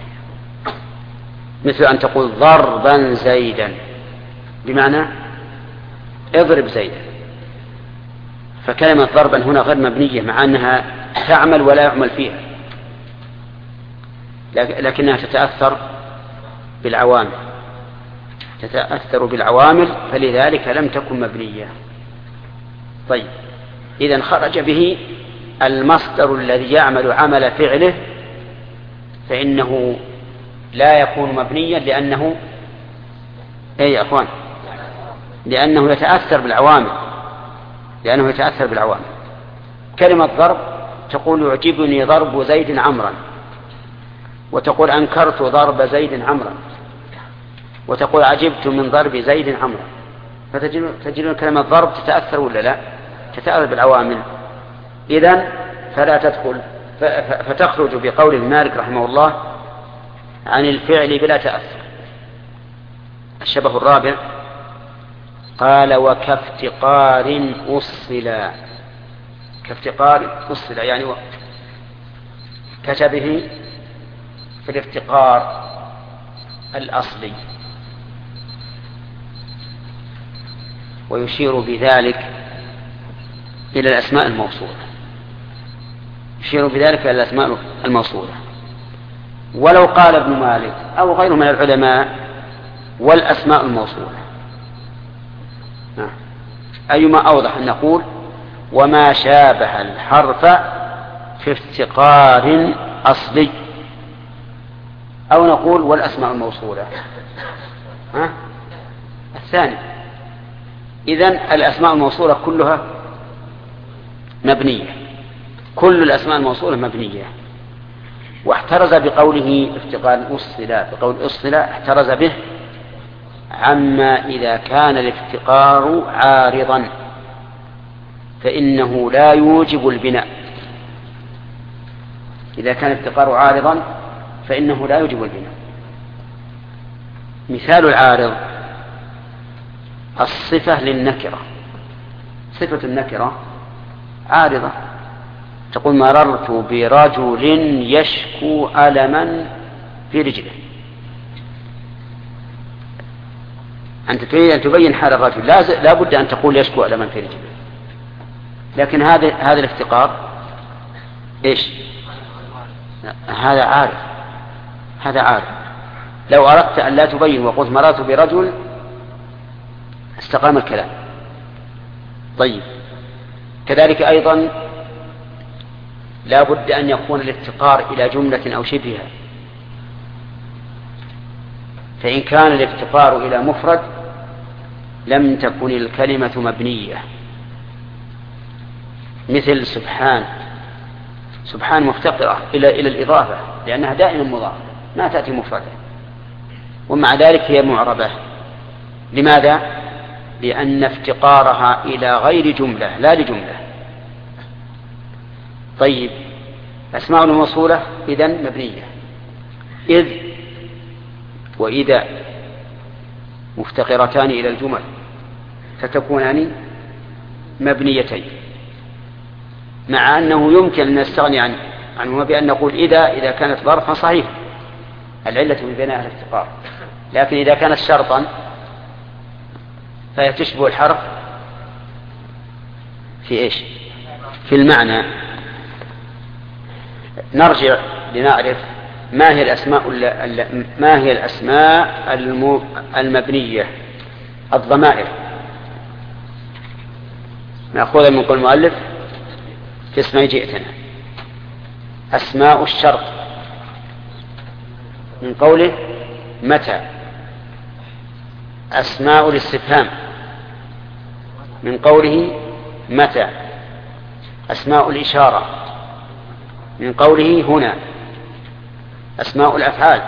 مثل أن تقول ضربا زيدا بمعنى اضرب زيدا. فكلمة ضربا هنا غير مبنية مع أنها تعمل ولا يعمل فيها، لكنها تتأثر بالعوامل تتأثر بالعوامل فلذلك لم تكن مبنية. طيب إذن خرج به المصدر الذي يعمل عمل فعله فإنه لا يكون مبنيا لأنه أي يا أخوان لأنه يتأثر بالعوامل لأنه يتأثر بالعوامل. كلمة ضرب تقول يعجبني ضرب زيد عمرا، وتقول أنكرت ضرب زيد عمرا، وتقول عجبت من ضرب زيد عمرا. فتجدون كلمة ضرب تتأثر ولا لا؟ تتأثر بالعوامل. إذن فلا تدخل فتخرج بقول مالك رحمه الله عن الفعل بلا تأثر. الشبه الرابع قال وكافتقار أصلا. كافتقار أصلا يعني كشبه في الافتقار الأصلي، ويشير بذلك إلى الأسماء الموصولة يشير بذلك إلى الأسماء الموصولة. ولو قال ابن مالك أو غيره من العلماء والأسماء الموصولة أيما أوضح أن نقول وما شابه الحرف في افتقار أصلي، أو نقول والأسماء الموصولة ها؟ الثاني. إذن الأسماء الموصولة كلها مبنية، كل الأسماء الموصولة مبنية. واحترز بقوله افتقار أصلا، بقول أصلا احترز به عما إذا كان الافتقار عارضا فإنه لا يوجب البناء. إذا كان الافتقار عارضا فإنه لا يوجب البناء. مثال العارض الصفة للنكرة، صفة النكرة عارضة، تقول مررت برجل يشكو ألما في رجله. أنت تريد أن تبين حال الرجل لا بد أن تقول يشكو ألما في رجله، لكن هذا هذا الافتقار إيش؟ هذا عارض، هذا عارض. لو أردت أن لا تبين وقلت مررت برجل استقام الكلام. طيب كذلك أيضا لا بد أن يكون الافتقار إلى جملة أو شبهها، فإن كان الافتقار إلى مفرد لم تكن الكلمة مبنية. مثل سبحان، سبحان مفتقرة إلى إلى الإضافة لأنها دائما مضافة ما تأتي مفردة، ومع ذلك هي معربة. لماذا؟ لأن افتقارها إلى غير جملة لا لجملة. طيب أسماء الموصولة إذن مبنية، إذ وإذا مفتقرتان إلى الجمل فتكونان مبنيتين، مع أنه يمكن أن نستغني عن عنهما بأن نقول إذا إذا كانت ظرفا صحيح العلة ببناء الافتقار، لكن إذا كانت شرطا فهي تشبه الحرف في إيش؟ في المعنى. نرجع لنعرف ما هي الأسماء ما هي الأسماء المبنية. الضمائر نأخذها من قول المؤلف في اسمي جئتنا. أسماء الشرط من قوله متى. أسماء الاستفهام من قوله متى. أسماء الإشارة من قوله هنا. أسماء الأفعال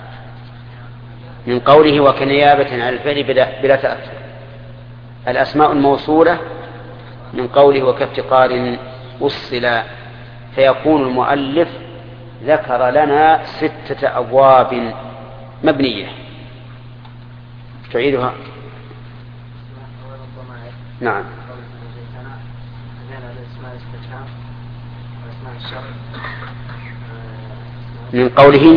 من قوله وكنيابة عن الفعل بلا تأثر. الأسماء الموصولة من قوله وكافتقار وصلا. فيكون المؤلف ذكر لنا ستة أبواب مبنية. تعيدها؟ نعم. من قوله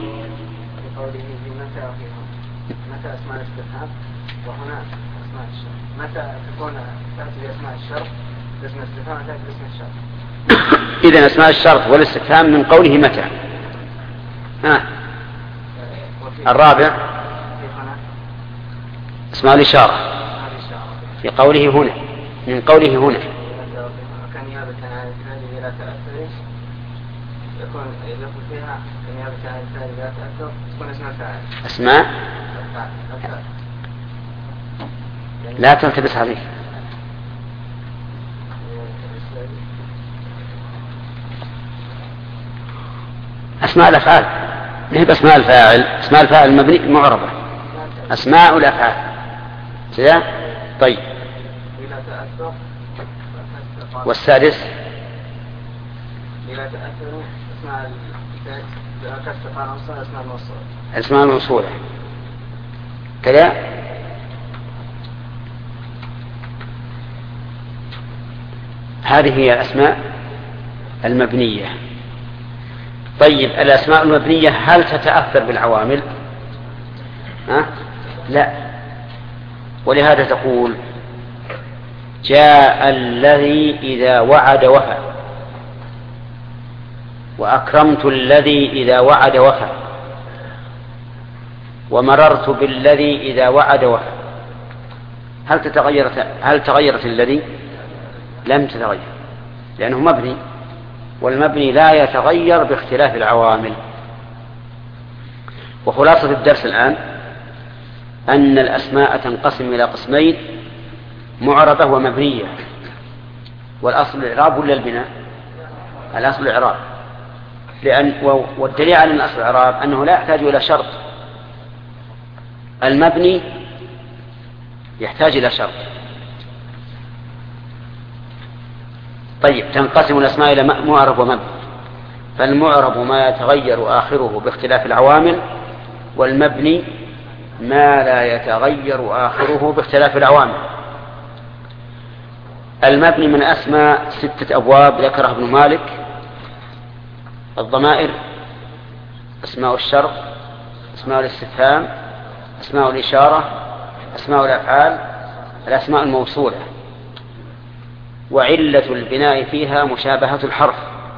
متى أسماء الاستفهام وهنا أسماء الشرط. متى تكون تأتي بأسماء الشرط باسم الاستفهام تأتي باسم الشرط.
إذن أسماء الشرط والاستفهام من قوله متى. ها.
وفي
الرابع اسماء الإشارة في قوله هنا، من قوله هنا
كنيابة عن الفعل بلا تأثر يكون يدخل فيها كنيابة عن الفعل بلا تأثر تكون اسماء فاعل.
أسماء لا تلتبس عليه. أسماء الأفعال ما هي أسماء الفاعل، أسماء الفاعل المبني معربة، أسماء الأفعال كذا. طيب والسادس أسماء الموصولة كذا. هذه هي الأسماء المبنية. طيب الأسماء المبنية هل تتأثر بالعوامل؟ ها؟ لا. ولهذا تقول جاء الذي إذا وعد وفى، وأكرمت الذي إذا وعد وفى، ومررت بالذي إذا وعد وفى. هل تتغيرت هل تغيرت الذي؟ لم تتغير، لأنه مبني، والمبني لا يتغير باختلاف العوامل. وخلاصة الدرس الآن أن الأسماء تنقسم إلى قسمين: معربة ومبنية. والأصل الإعراب ولا البناء؟ الأصل الإعراب، لأن والدليل على أن الأصل الإعراب أنه لا يحتاج إلى شرط. المبني يحتاج إلى شرط. طيب تنقسم الأسماء إلى معرب ومبني. فالمعرب ما يتغير آخره باختلاف العوامل، والمبني ما لا يتغير آخره باختلاف العوامل. المبني من أسماء ستة أبواب ذكرها ابن مالك: الضمائر، أسماء الشرط، أسماء الاستفهام، أسماء الإشارة، أسماء الأفعال، الأسماء الموصولة. وعلة البناء فيها مشابهة الحرف.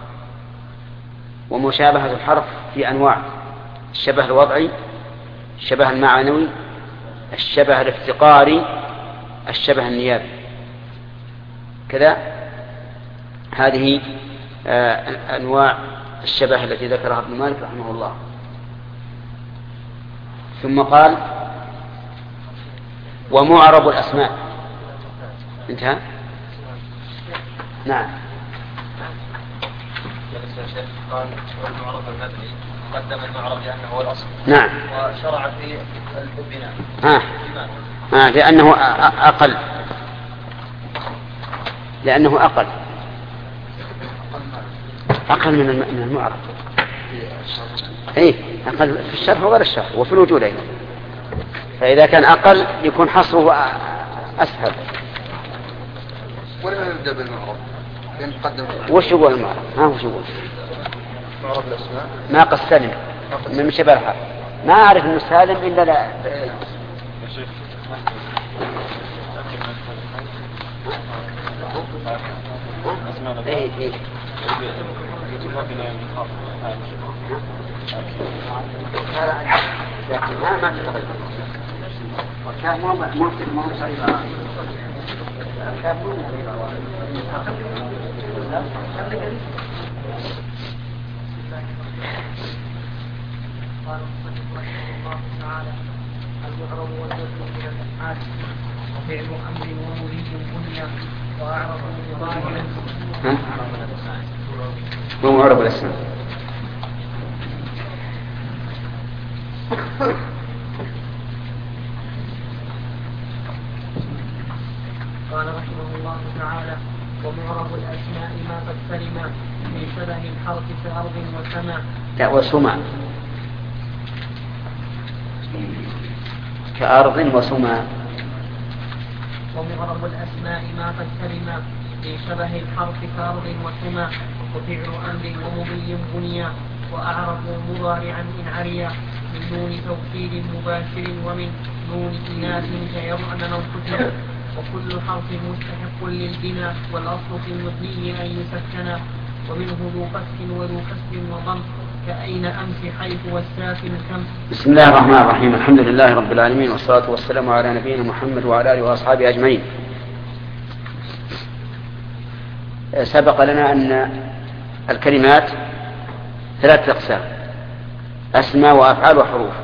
ومشابهة الحرف في أنواع: الشبه الوضعي، الشبه المعنوي، الشبه الافتقاري، الشبه النيابي. كذا هذه آه أنواع الشبه التي ذكرها ابن مالك رحمه الله. ثم قال: ومعرب الأسماء. انتهى. نعم.
قال والمعرب المبني قدم المعرب لأنه هو الأصل.
نعم.
وشرع في البناء.
ها. ها لأنه أقل. لأنه أقل. أقل من المعرب. إيه أقل في الشرح وغير الشرح وفي الوجود أيضا. فإذا كان أقل يكون حصره أسهل.
ولا نبدأ بالمعرب؟
وش يقول المعرب؟ ها وش يقول؟
معرب الأسماء
ما قد سلم من شبه الحال. ما أعرف إنه سالم إلا لا. إيه إيه. لكن ما ما تتغير. وكان مو مو مو صحيح. كان مو
قال رحمه الله تعالى: المعرب والمبني من الافعال وفعل امر ومريد بنيا واعرض مضارع.
مو معرب الاسماء.
قال رحمه الله تعالى: ومعرب الاسماء ما قد سلم من شبه الحرف كأرض وسماء.
لا وسماء. كأرض وسماء.
ومعرب الأسماء ما قد سلم من شبه الحرف كأرض وسماء وفعل أمر ومضي بنيا وأعرب مضارعا إن عريا من نون توكيد مباشر ومن نون إناث كيرأن منقطع وكل حرف مستحق للبناء والأصل في المبني أن يسكن ومنه ذو فتح وذو كسر وضم كأين أمس حيث والساكن كم.
بسم الله الرحمن الرحيم. الحمد لله رب العالمين، والصلاة والسلام على نبينا محمد وعلى آله وأصحابه أجمعين. سبق لنا أن الكلمات ثلاثة أقسام: أسماء وأفعال وحروف.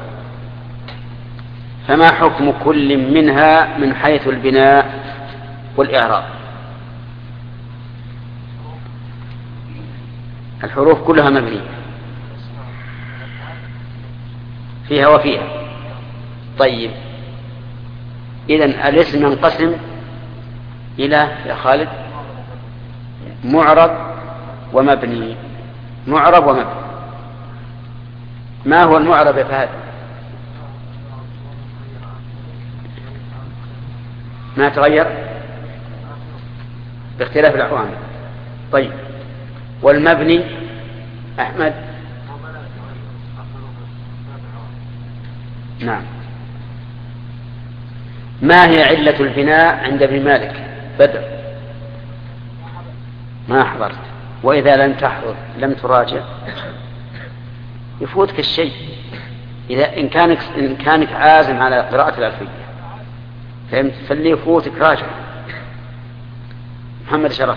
فما حكم كل منها من حيث البناء والإعراب؟ الحروف كلها مبنية فيها وفيها. طيب، إذن الاسم ينقسم إلى يا خالد معرب ومبني. معرب ومبني. ما هو المعرب يا فهد؟ ما تغير باختلاف الأحوال. طيب، والمبني أحمد؟ نعم. ما هي علة البناء عند ابن مالك؟ بدر. ما حضرت. وإذا لم تحضر لم تراجع يفوتك الشيء. إذا إن كانك إن كانك عازم على قراءة الألفية فهمت، فاللي يفوتك راجع. محمد شرف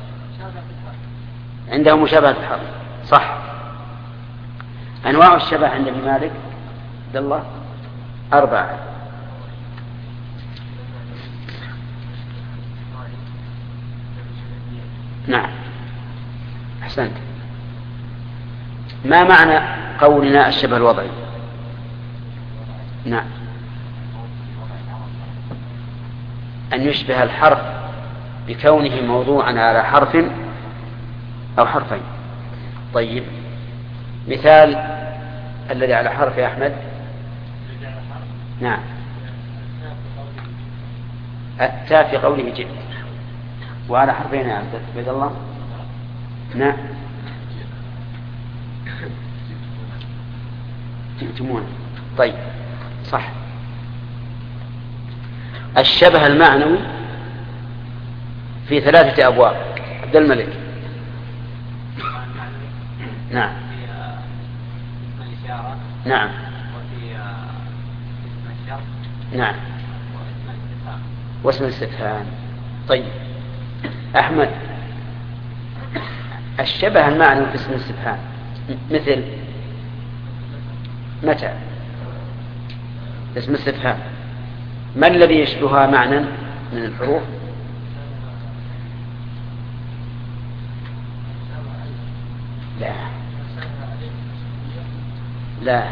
عنده مشابهة الحرف، صح. أنواع الشبه عند ابن مالك عبد الله أربعة. نعم، أحسنت. ما معنى قولنا الشبه الوضعي؟ نعم، أن يشبه الحرف بكونه موضوعا على حرف أو حرفين. طيب، مثال الذي على حرف يا أحمد؟ نعم، التاء في قوله جئت. وعلى حرفين يا عبد الله؟ نعم، جئتمون. طيب، صح. الشبه المعنوي في ثلاثة أبواب. عبد الملك. نعم. نعم. نعم. واسم الاستفهام. طيب، أحمد، الشبه المعنوي في اسم الاستفهام مثل متى؟ اسم الاستفهام ما الذي يشبهها معنى من الحروف؟ لا لا،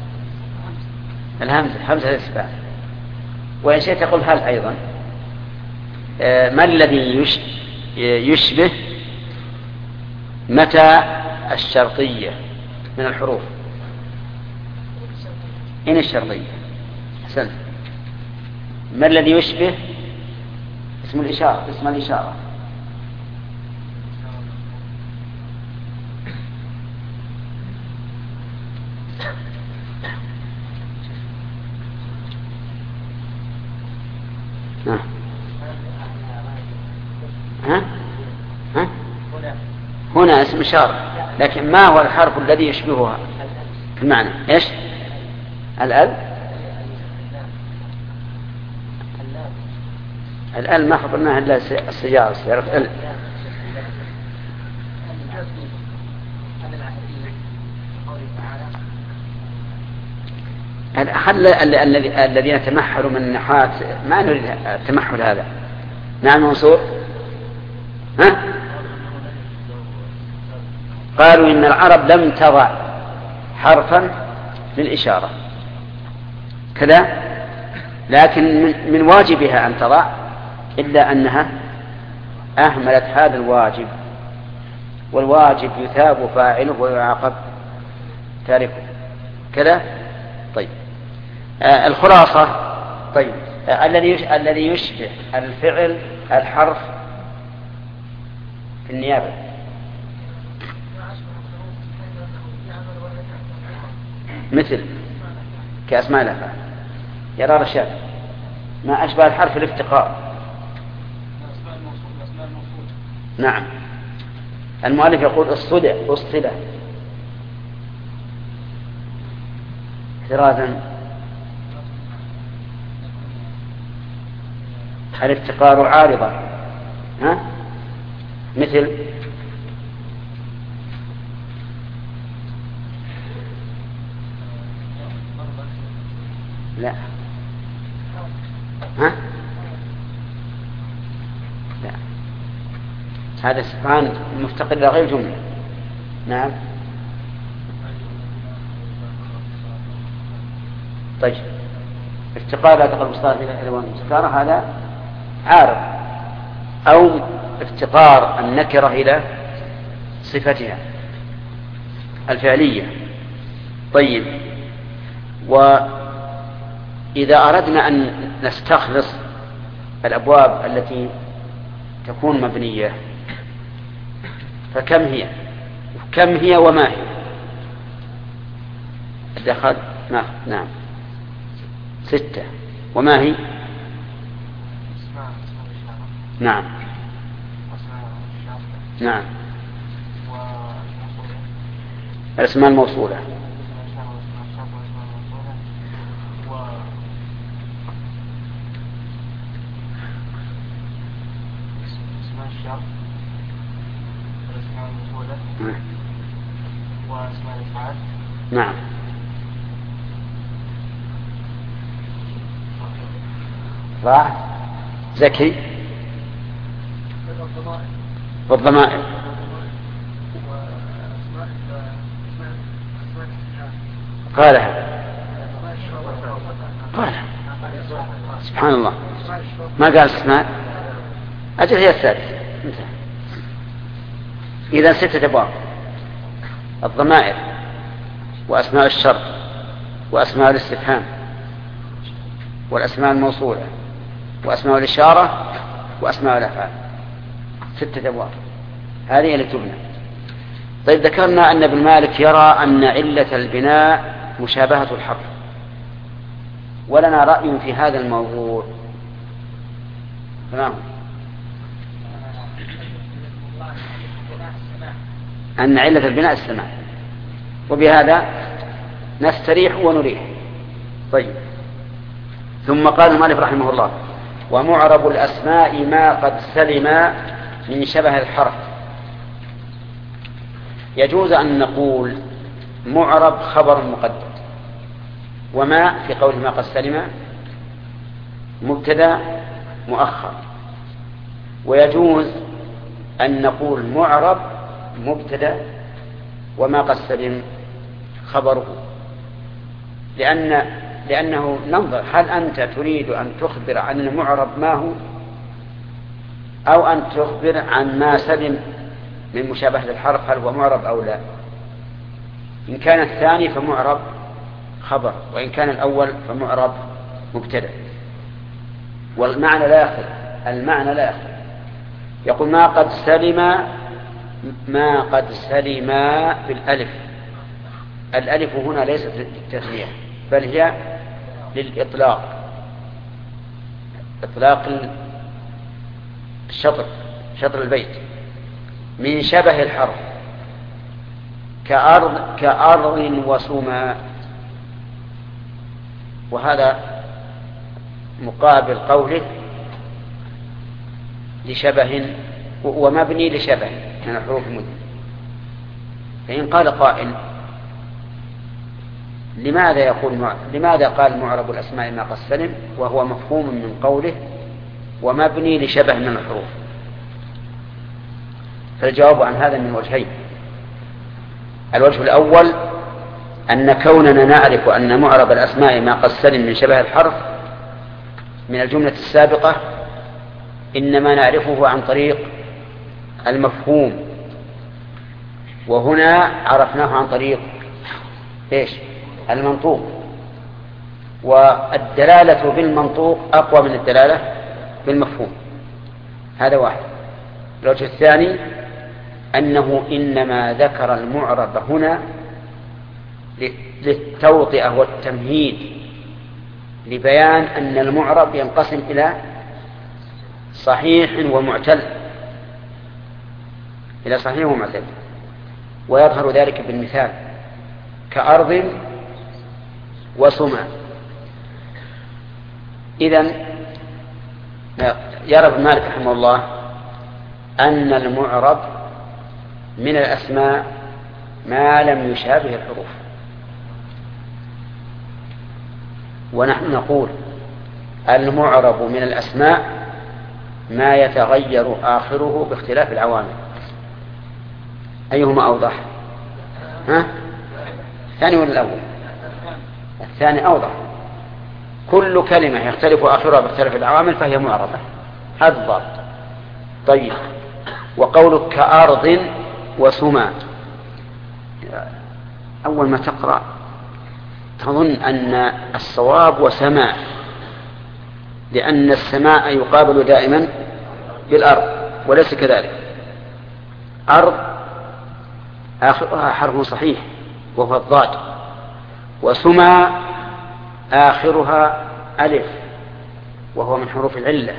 الهمزة، همزة الاستفهام. وإن شئت تقول هل أيضا. ما الذي يشبه متى الشرطية من الحروف؟ إن الشرطية. أحسنت. ما الذي يشبه اسم الإشارة؟ اسم الإشارة. ها ها ها هنا اسم إشارة، لكن ما هو الحرف الذي يشبهها في المعنى؟ إيش؟ الأل. الآن ما خبرناها إلا السيارة. السيارة ال. الذين تمحلوا من النحات ما نريد التمحل هذا. نعم منصور. ها؟ قالوا إن العرب لم تضع حرفا للإشارة كذا، لكن من, من واجبها أن تضع، إلا أنها أهملت هذا الواجب، والواجب يثاب فاعله ويعاقب تاركه كذا. طيب، آه الخلاصة. طيب، آه الذي الذي يشبه الفعل الحرف في النيابة. مثل كأسماء الأفعال. يرى رشاد ما أشبه الحرف الافتقار. نعم، المؤلف يقول الصلة الصلة احترازا. الافتقار عارضة، ها؟ مثل لا ها لا هذا استفهام مفتقر إلى غير جملة. نعم. طيب افتقار لا تقل مصدر إلى ألوان مستكارة هذا عارض، أو افتقار النكرة إلى صفتها الفعلية. طيب، وإذا أردنا أن نستخلص الأبواب التي تكون مبنية فكم هي كم هي وما هي؟ الدخل نعم نعم ستة. وما هي؟ نعم نعم الأسماء الموصولة. نعم. راح زكي والضمائر. قالها قالها سبحان الله، ما قال اسماء. أجل هي الثالثة. إذا ستة أبواب: الضمائر، وأسماء الشرط، وأسماء الاستفهام، والأسماء الموصولة، وأسماء الإشارة، وأسماء الأفعال. ستة أبواب هذه اللي تبنى. طيب، ذكرنا أن ابن مالك يرى أن علة البناء مشابهة الحرف، ولنا رأي في هذا الموضوع. تمام. أن علة البناء السماع، وبهذا نستريح ونريح. طيب، ثم قال المؤلف رحمه الله: ومعرب الأسماء ما قد سلم من شبه الحرف. يجوز أن نقول معرب خبر مقدم، وما في قوله ما قد سلم مبتدا مؤخر، ويجوز أن نقول معرب مبتدا وما قد سلم خبره، لأن لأنه ننظر هل أنت تريد أن تخبر عن المعرب ما هو، أو أن تخبر عن ما سلم من مشابهة الحرف هل هو معرب أو لا. إن كان الثاني فمعرب خبر، وإن كان الأول فمعرب مبتدا. والمعنى لا يختلف، المعنى لا يختلف. يقول ما قد سلم، ما قد سلم بالألف. الألف هنا ليست للتثنية بل هي للإطلاق، إطلاق الشطر، شطر البيت. من شبه الحرف كأرض, كأرض وسماء، وهذا مقابل قوله لشبه ومبني لشبه من الحروف المدن. فإن قال قائل: لماذا يقول مع... لماذا قال معرب الأسماء ما قد سلم وهو مفهوم من قوله ومبني لشبه من الحروف؟ فالجواب عن هذا من وجهين. الوجه الأول أن كوننا نعرف أن معرب الأسماء ما قد سلم من شبه الحرف من الجملة السابقة إنما نعرفه عن طريق المفهوم، وهنا عرفناه عن طريق إيش؟ المنطوق. والدلالة بالمنطوق أقوى من الدلالة بالمفهوم. هذا واحد. الوجه الثاني أنه إنما ذكر المعرب هنا للتوطئة والتمهيد، لبيان أن المعرب ينقسم إلى صحيح ومعتل، إلى صحيح ومعتل. ويظهر ذلك بالمثال: كأرض وسما. إذن يرى ابن مالك رحمه الله أن المعرب من الأسماء ما لم يشابه الحروف، ونحن نقول المعرب من الأسماء ما يتغير آخره باختلاف العوامل. أيهما أوضح؟ ها؟ الثاني ولا الأول؟ الثاني أوضح. كل كلمة يختلف آخرها باختلاف العوامل فهي معربة، هذا الضابط. طيب، وقولك كأرض وسما، أول ما تقرأ تظن أن الصواب وسماء، لأن السماء يقابل دائما بالأرض، وليس كذلك. أرض آخرها حرف صحيح وهو الضاد، وسما آخرها ألف وهو من حروف العلة.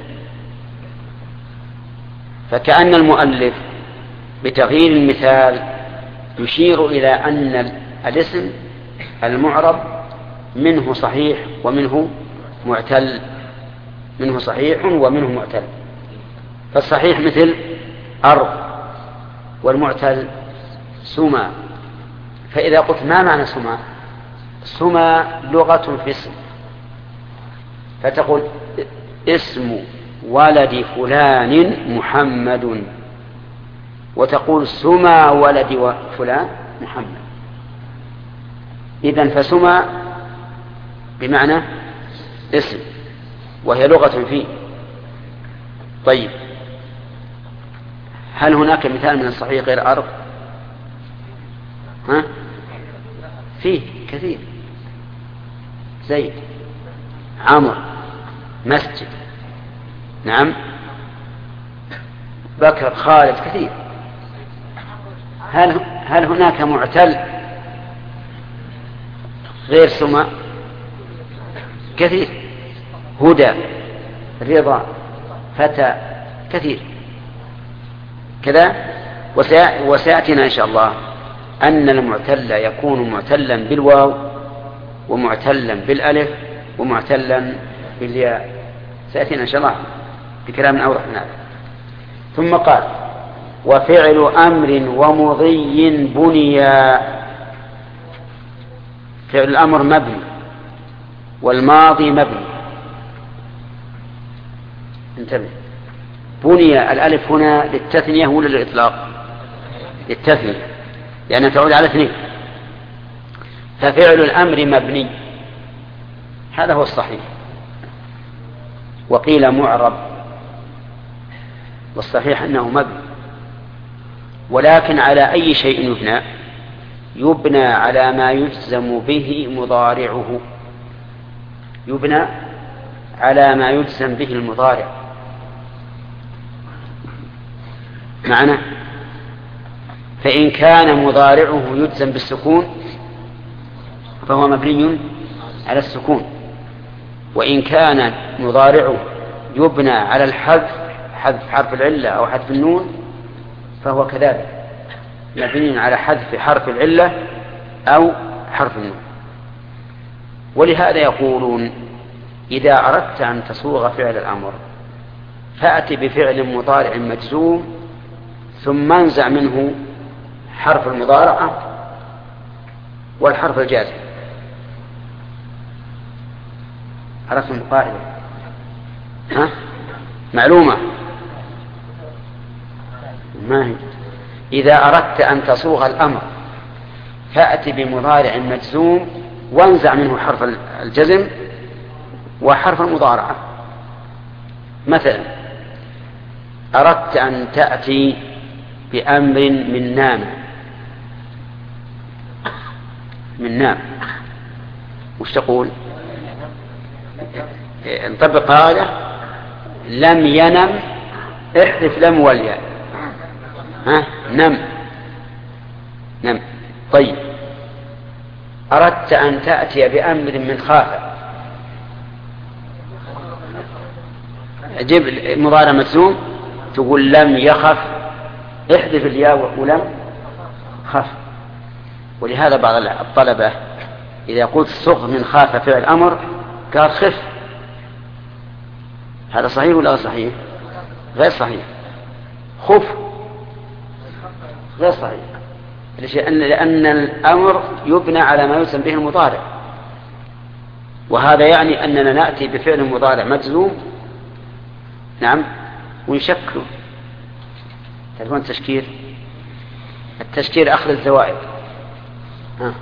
فكأن المؤلف بتغيير المثال يشير إلى أن الاسم المعرب منه صحيح ومنه معتل، منه صحيح ومنه معتل. فالصحيح مثل أرض، والمعتل سما. فإذا قلت ما معنى سما؟ سما لغة في اسم، فتقول اسم ولد فلان محمد، وتقول سما ولد فلان محمد. إذن فسما بمعنى اسم، وهي لغة فيه. طيب، هل هناك مثال من الصحيح غير أرض؟ ها؟ فيه كثير، زيد، عمر، مسجد، نعم، بكر، خالد، كثير. هل هل هناك معتل غير سما؟ كثير، هدى، رضا، فتى، كثير كذا. وسيأتينا إن شاء الله أن المعتل يكون معتلا بالواو، ومعتلا بالألف، ومعتلا بالياء. سيأتينا إن شاء الله بكلام أوضح من هذا. ثم قال: وفعل أمر ومضي بنيا. فعل الأمر مبني، والماضي مبني. انتبه، بني الألف هنا للتثنية ولا للإطلاق؟ للتثنية، لأنها تعود على اثنين. ففعل الأمر مبني، هذا هو الصحيح. وقيل معرب، والصحيح أنه مبني. ولكن على أي شيء يبنى؟ يبنى على ما يجزم به مضارعه، يبنى على ما يجزم به المضارع. معنى فإن كان مضارعه يجزم بالسكون فهو مبني على السكون، وإن كان مضارعه يبنى على الحذف، حذف حرف العلة أو حذف النون، فهو كذلك مبني على حذف حرف العلة أو حرف النون. ولهذا يقولون: إذا أردت أن تصوغ فعل الأمر فأتي بفعل مضارع مجزوم ثم انزع منه حرف المضارعة والحرف الجازم. عرفتم القاعدة؟ ها؟ معلومة؟ ما هي؟ إذا أردت أن تصوغ الأمر فأتي بمضارع مجزوم وانزع منه حرف الجزم وحرف المضارعة. مثلا أردت أن تأتي بأمر من نام، من نام، وش تقول؟ نطبق قاعدة: لم ينم، احذف لم والياء، ها؟ نم، نم. طيب، أردت أن تأتي بأمر من خاف، جيب مضارع مجزوم، تقول لم يخف، احذف الياء ولم خف. ولهذا بعض الطلبة إذا قلت صغ من خاف فعل أمر قال خف، هذا صحيح ولا غير صحيح؟ غير صحيح. خف غير صحيح، لأن الأمر يبنى على ما يسمى به المضارع، وهذا يعني أننا نأتي بفعل مضارع مجزوم نعم ونشكله. تعرفون التشكيل؟ التشكيل أخذ الزوائد. ها.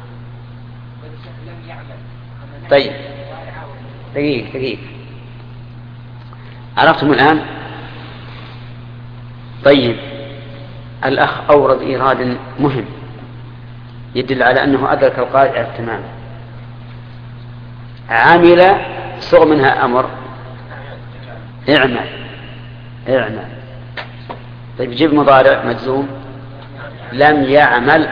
طيب دقيقة دقيقة عرفتم الآن؟ طيب الأخ أورد إيراد مهم يدل على أنه أدرك القاعدة تماما. عمل صغ منها أمر اعمل اعمل. طيب جيب مضارع مجزوم لم يعمل،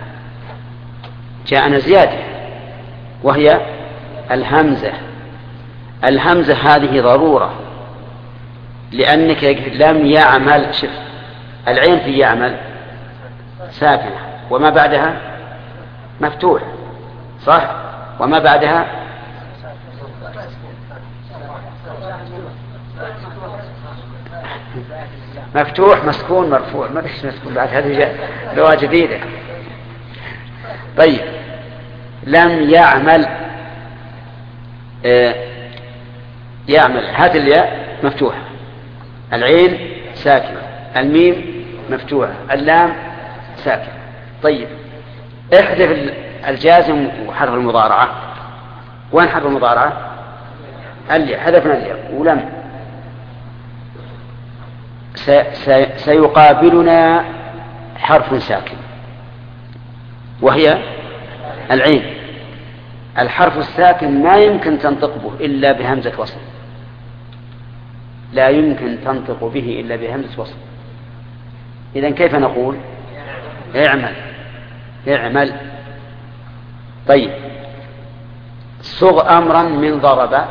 جاءنا زيادة وهي الهمزة. الهمزة هذه ضرورة، لأنك لم يعمل، شف العين في يعمل ساكنة وما بعدها مفتوح صح، وما بعدها مفتوح مسكون مرفوع، ما فيش مسكون بعد، هذه لغة جديدة. طيب لم يعمل آه يعمل، هذه الياء مفتوحة، العين ساكنة، الميم مفتوحة، اللام ساكنة. طيب احذف الجازم وحرف المضارعة. وين حرف المضارعة؟ الياء، حذفنا الياء. ولم سيقابلنا حرف ساكن وهي العين. الحرف الساكن ما يمكن تنطق به إلا بهمزة وصل، لا يمكن تنطق به إلا بهمزة وصل. إذن كيف نقول؟ اعمل اعمل. طيب صغ أمرا من ضرب،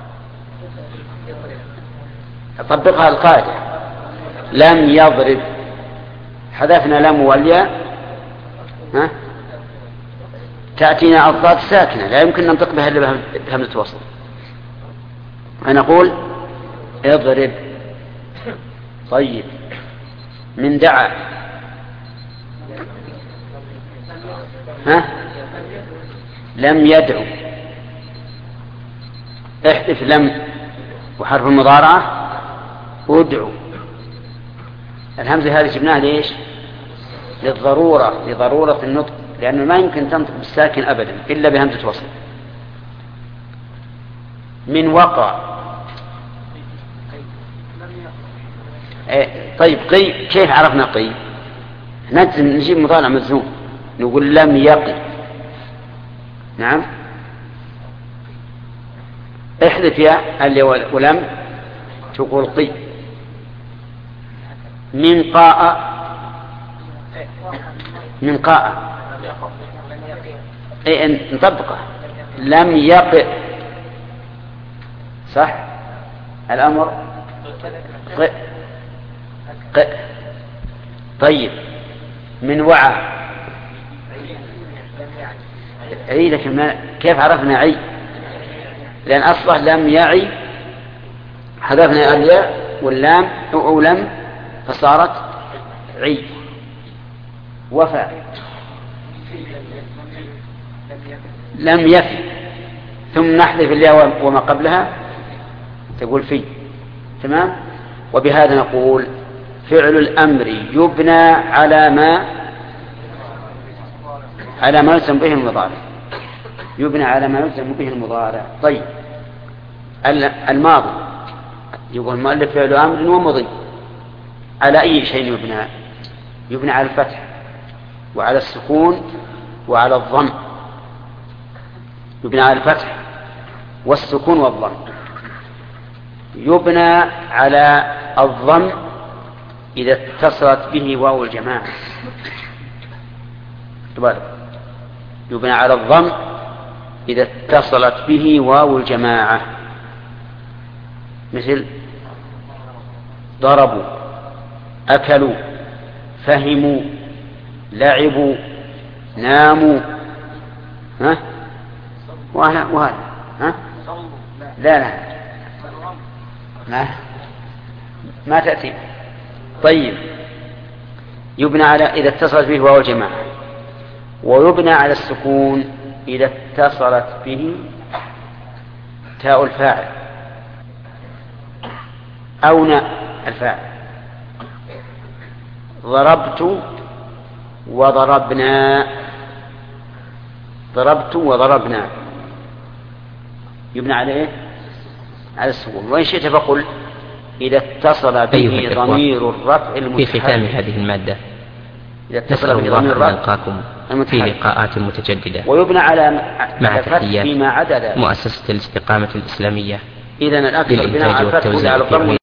طبقها القاعدة لم يضرب، حذفنا لم والياء ها تأتينا الضاد ساكنة لا يمكن ننطق بها إلا بهمزة وصل، فنقول اضرب. طيب من دعا ها لم يدعو، احذف لم وحرف المضارعة ادعو. الهمزة هذه جبناها ليش؟ للضرورة، لضرورة النطق، لأنه ما يمكن تنطق بالساكن أبدا إلا بهمزة وصل. من وقع إيه طيب قي، كيف عرفنا قي؟ نجزم نجيب مضارع مجزوم نقول لم يقي. نعم احذف يا اللي ولم تقول قي. من قاء من قاء اي نطبقه لم يقئ صح، الأمر قئ قئ. طيب من وعى عي، لكن كيف عرفنا عي؟ لأن أصله لم يعي، حذفنا الياء واللام أو لم فصارت عي. وفى لم يفي، ثم نحذف الياء وما قبلها تقول في. تمام. وبهذا نقول فعل الأمر يبنى على ما على ما يلزم به المضارع، يبنى على ما يلزم به المضارع. طيب الماضي يقول المؤلف فعل أمر ومضي، على أي شيء يبنى؟ يبنى على الفتح وعلى السكون وعلى الضم، يبنى على الفتح والسكون والضم. يبنى على الضم إذا اتصلت به واو الجماعة، يبنى على الضم إذا اتصلت به واو الجماعة، مثل ضربوا، أكلوا، فهموا، لعبوا، ناموا، ها وهذا وهذا ها؟ لا لا ما ما تأتي. طيب يبنى على إذا اتصلت به واو الجماعة، ويبنى على السكون إذا اتصلت به تاء الفاعل أو ناء الفاعل. ضربت وضربنا، ضربت وضربنا يبنى على إيه؟ على السكون. وإن شئت فقل إذا اتصل به ضمير الرفع المتحرك
في ختام هذه المادة
إذا اتصل به ضمير الرفع
في لقاءات متجددة.
ويبنى على
مع تحيات
فيما عدا
مؤسسة الاستقامة الإسلامية
إذا الأكثر بناء على الفتح
والتوزيع في علوم